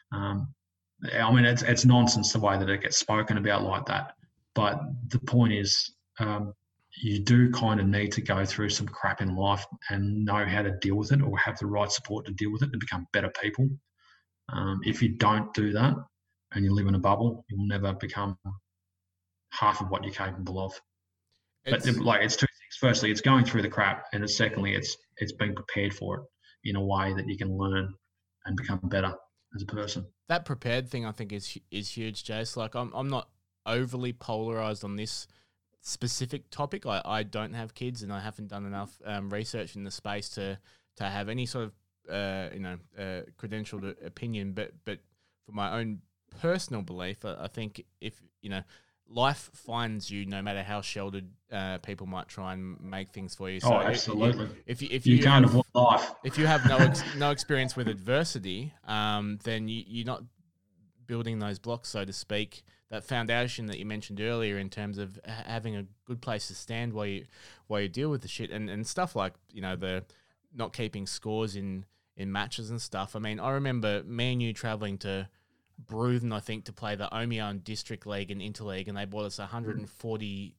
It's nonsense the way that it gets spoken about like that. But the point is, you do kind of need to go through some crap in life and know how to deal with it, or have the right support to deal with it, to become better people. If you don't do that and you live in a bubble, you'll never become half of what you're capable of. It's two things. Firstly, it's going through the crap, and secondly, it's being prepared for it in a way that you can learn and become better as a person. That prepared thing, I think, is huge, Jace. Like, I'm not overly polarized on this specific topic. I don't have kids, and I haven't done enough research in the space to have any sort of credentialed opinion. But for my own personal belief, I think if life finds you, no matter how sheltered people might try and make things for you. So absolutely. If you can't avoid life. If you have no experience with adversity, then you're not building those blocks, so to speak. That foundation that you mentioned earlier, in terms of having a good place to stand while you deal with the shit and stuff like the not keeping scores in matches and stuff. I mean, I remember me and you travelling to Bruthen, I think, to play the Omeon District League and Interleague, and they bought us 140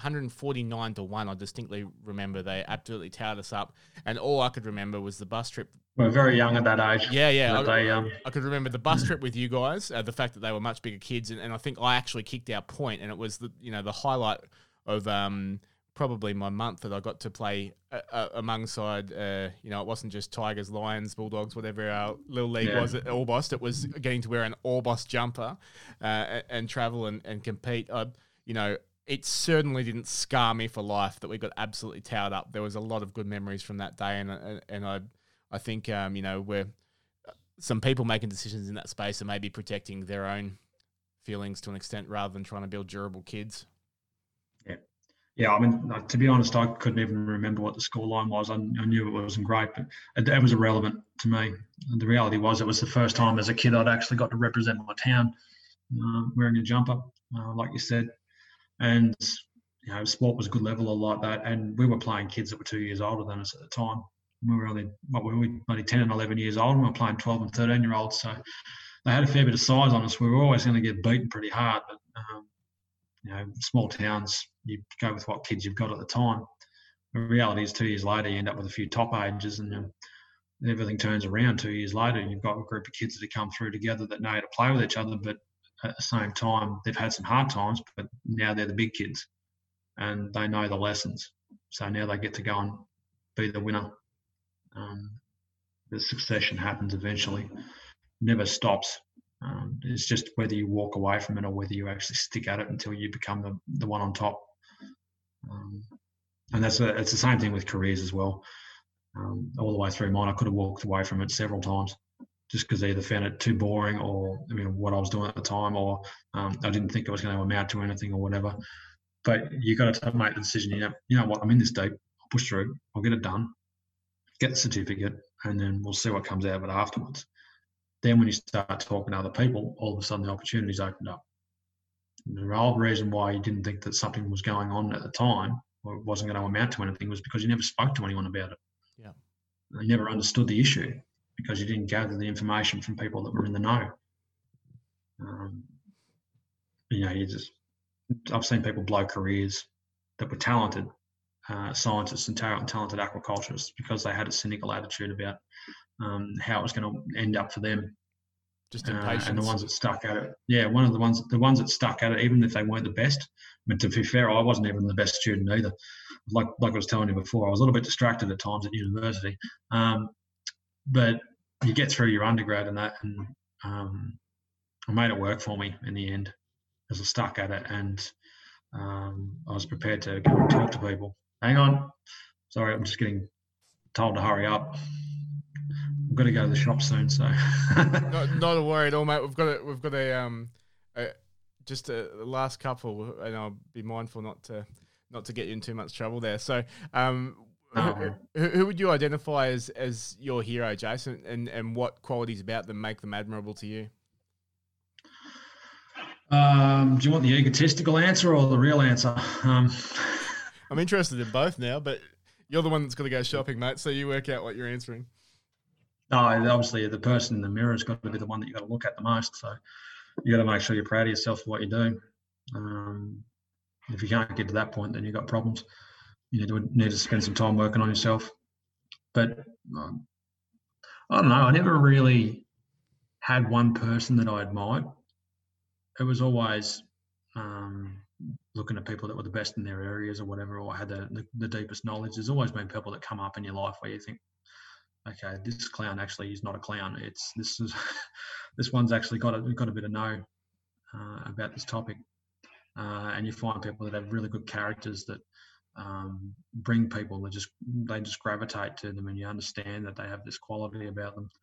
149-1. I distinctly remember they absolutely towered us up, and all I could remember was the bus trip. We're very young at that age. Yeah. I I could remember the bus trip with you guys, the fact that they were much bigger kids, and I think I actually kicked our point, and it was the highlight of probably my month that I got to play alongside. It wasn't just Tigers, Lions, Bulldogs, whatever our little league was at Orbost. It was getting to wear an Orbost jumper and travel and compete. It certainly didn't scar me for life that we got absolutely towered up. There was a lot of good memories from that day, and I think we're some people making decisions in that space are maybe protecting their own feelings to an extent rather than trying to build durable kids. Yeah. I mean, to be honest, I couldn't even remember what the scoreline was. I knew it wasn't great, but it was irrelevant to me. And the reality was, it was the first time as a kid I'd actually got to represent my town wearing a jumper, like you said. And sport was a good level like that. And we were playing kids that were 2 years older than us at the time. We were only 10 and 11 years old, and we were playing 12 and 13-year-olds. So they had a fair bit of size on us. We were always going to get beaten pretty hard, but small towns, you go with what kids you've got at the time. The reality is, 2 years later, you end up with a few top ages, and everything turns around 2 years later. You've got a group of kids that have come through together that know how to play with each other, but at the same time, they've had some hard times, but now they're the big kids and they know the lessons. So now they get to go and be the winner. The succession happens eventually, never stops. It's just whether you walk away from it or whether you actually stick at it until you become the one on top. And it's the same thing with careers as well. All the way through mine, I could have walked away from it several times just because I either found it too boring or what I was doing at the time, or I didn't think it was going to amount to anything or whatever. But you got to make the decision. You know what? I'm in this deep. I'll push through. I'll get it done. Get the certificate, and then we'll see what comes out of it afterwards. Then when you start talking to other people, all of a sudden the opportunities opened up. And the whole reason why you didn't think that something was going on at the time or it wasn't going to amount to anything was because you never spoke to anyone about it. Yeah. You never understood the issue because you didn't gather the information from people that were in the know. I've seen people blow careers that were talented scientists and talented aquaculturists because they had a cynical attitude about how it was going to end up for them. Just impatience. And the ones that stuck at it, the ones that stuck at it, even if they weren't the best. I mean, to be fair, I wasn't even the best student either. Like I was telling you before, I was a little bit distracted at times at university. But you get through your undergrad and that, and I made it work for me in the end as I stuck at it, and I was prepared to go and talk to people. Hang on. Sorry, I'm just getting told to hurry up. I've got to go to the shop soon, so. not a worry at all, mate. We've got just a last couple, and I'll be mindful not to get you in too much trouble there. So, who would you identify as your hero, Jason, and what qualities about them make them admirable to you? Do you want the egotistical answer or the real answer? I'm interested in both now, but you're the one that's got to go shopping, mate, so you work out what you're answering. No, obviously the person in the mirror has got to be the one that you got to look at the most. So you got to make sure you're proud of yourself for what you do. If you can't get to that point, then you've got problems. You need to spend some time working on yourself. But I don't know. I never really had one person that I admired. It was always looking at people that were the best in their areas or whatever, or had the deepest knowledge. There's always been people that come up in your life where you think, okay, this clown actually is not a clown. This one's actually got a bit of know about this topic, and you find people that have really good characters that bring people that they just gravitate to them, and you understand that they have this quality about them.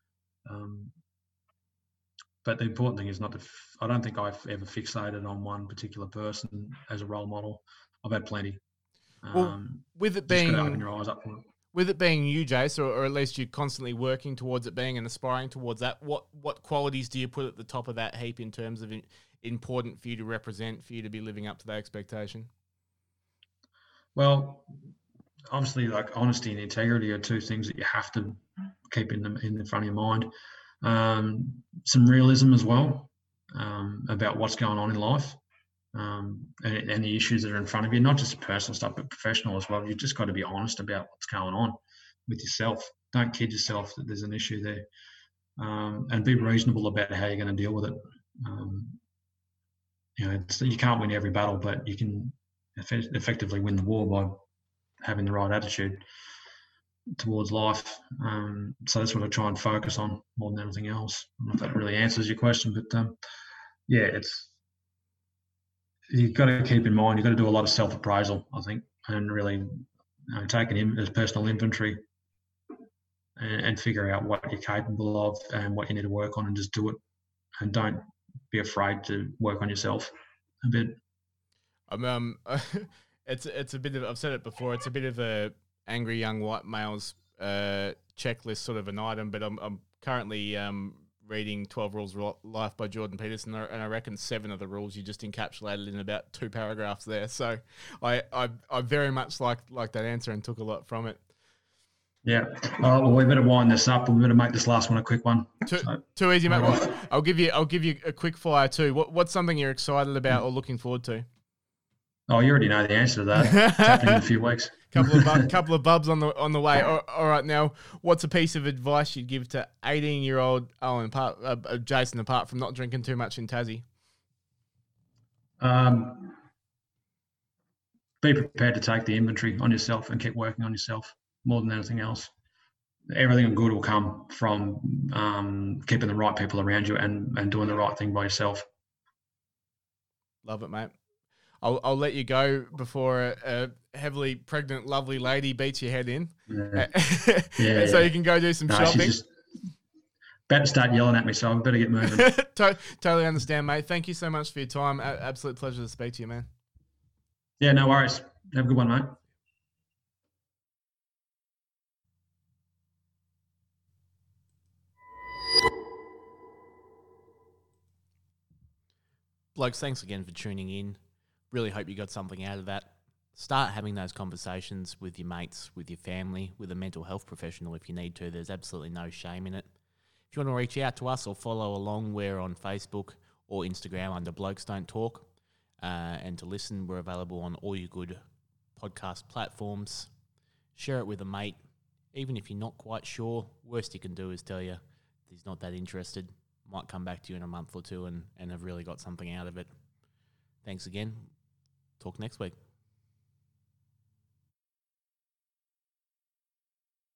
But the important thing is I don't think I've ever fixated on one particular person as a role model. I've had plenty. Well, with it being, open your eyes up for it. With it being you, Jace, or at least you're constantly working towards it being and aspiring towards that, what qualities do you put at the top of that heap in terms of important for you to represent, for you to be living up to that expectation? Well, obviously, like honesty and integrity are two things that you have to keep in the front of your mind. Some realism as well about what's going on in life. and the issues that are in front of you, not just personal stuff, but professional as well. You've just got to be honest about what's going on with yourself. Don't kid yourself that there's an issue there, and be reasonable about how you're going to deal with it. You can't win every battle, but you can effectively win the war by having the right attitude towards life. So that's what I try and focus on more than anything else. I don't know if that really answers your question, but you've got to keep in mind, you've got to do a lot of self-appraisal, I think, and really take as personal inventory and figure out what you're capable of and what you need to work on, and just do it. And don't be afraid to work on yourself a bit. It's a bit of, I've said it before, it's a bit of a angry young white male's checklist sort of an item, but I'm currently reading 12 Rules of Life by Jordan Peterson, and I reckon 7 of the rules you just encapsulated in about 2 paragraphs there. So I very much like that answer and took a lot from it. Yeah. Well, we better wind this up. We better make this last one a quick one. Too easy, mate. Well, I'll give you a quick fire too. What's something you're excited about or looking forward to? Oh, you already know the answer to that. It's happening in a few weeks. couple of bubs on the way. All right, now, what's a piece of advice you'd give to 18-year-old Owen, Jason, apart from not drinking too much in Tassie? Be prepared to take the inventory on yourself and keep working on yourself more than anything else. Everything good will come from keeping the right people around you and doing the right thing by yourself. Love it, mate. I'll let you go before a heavily pregnant, lovely lady beats your head in. Yeah. So you can go do some shopping. She's just about to start yelling at me, so I better get moving. Totally understand, mate. Thank you so much for your time. Absolute pleasure to speak to you, man. Yeah, no worries. Have a good one, mate. Blokes, thanks again for tuning in. Really hope you got something out of that. Start having those conversations with your mates, with your family, with a mental health professional if you need to. There's absolutely no shame in it. If you want to reach out to us or follow along, we're on Facebook or Instagram under Blokes Don't Talk. And to listen, we're available on all your good podcast platforms. Share it with a mate. Even if you're not quite sure, worst you can do is tell you he's not that interested. Might come back to you in a month or two and have really got something out of it. Thanks again. Talk next week.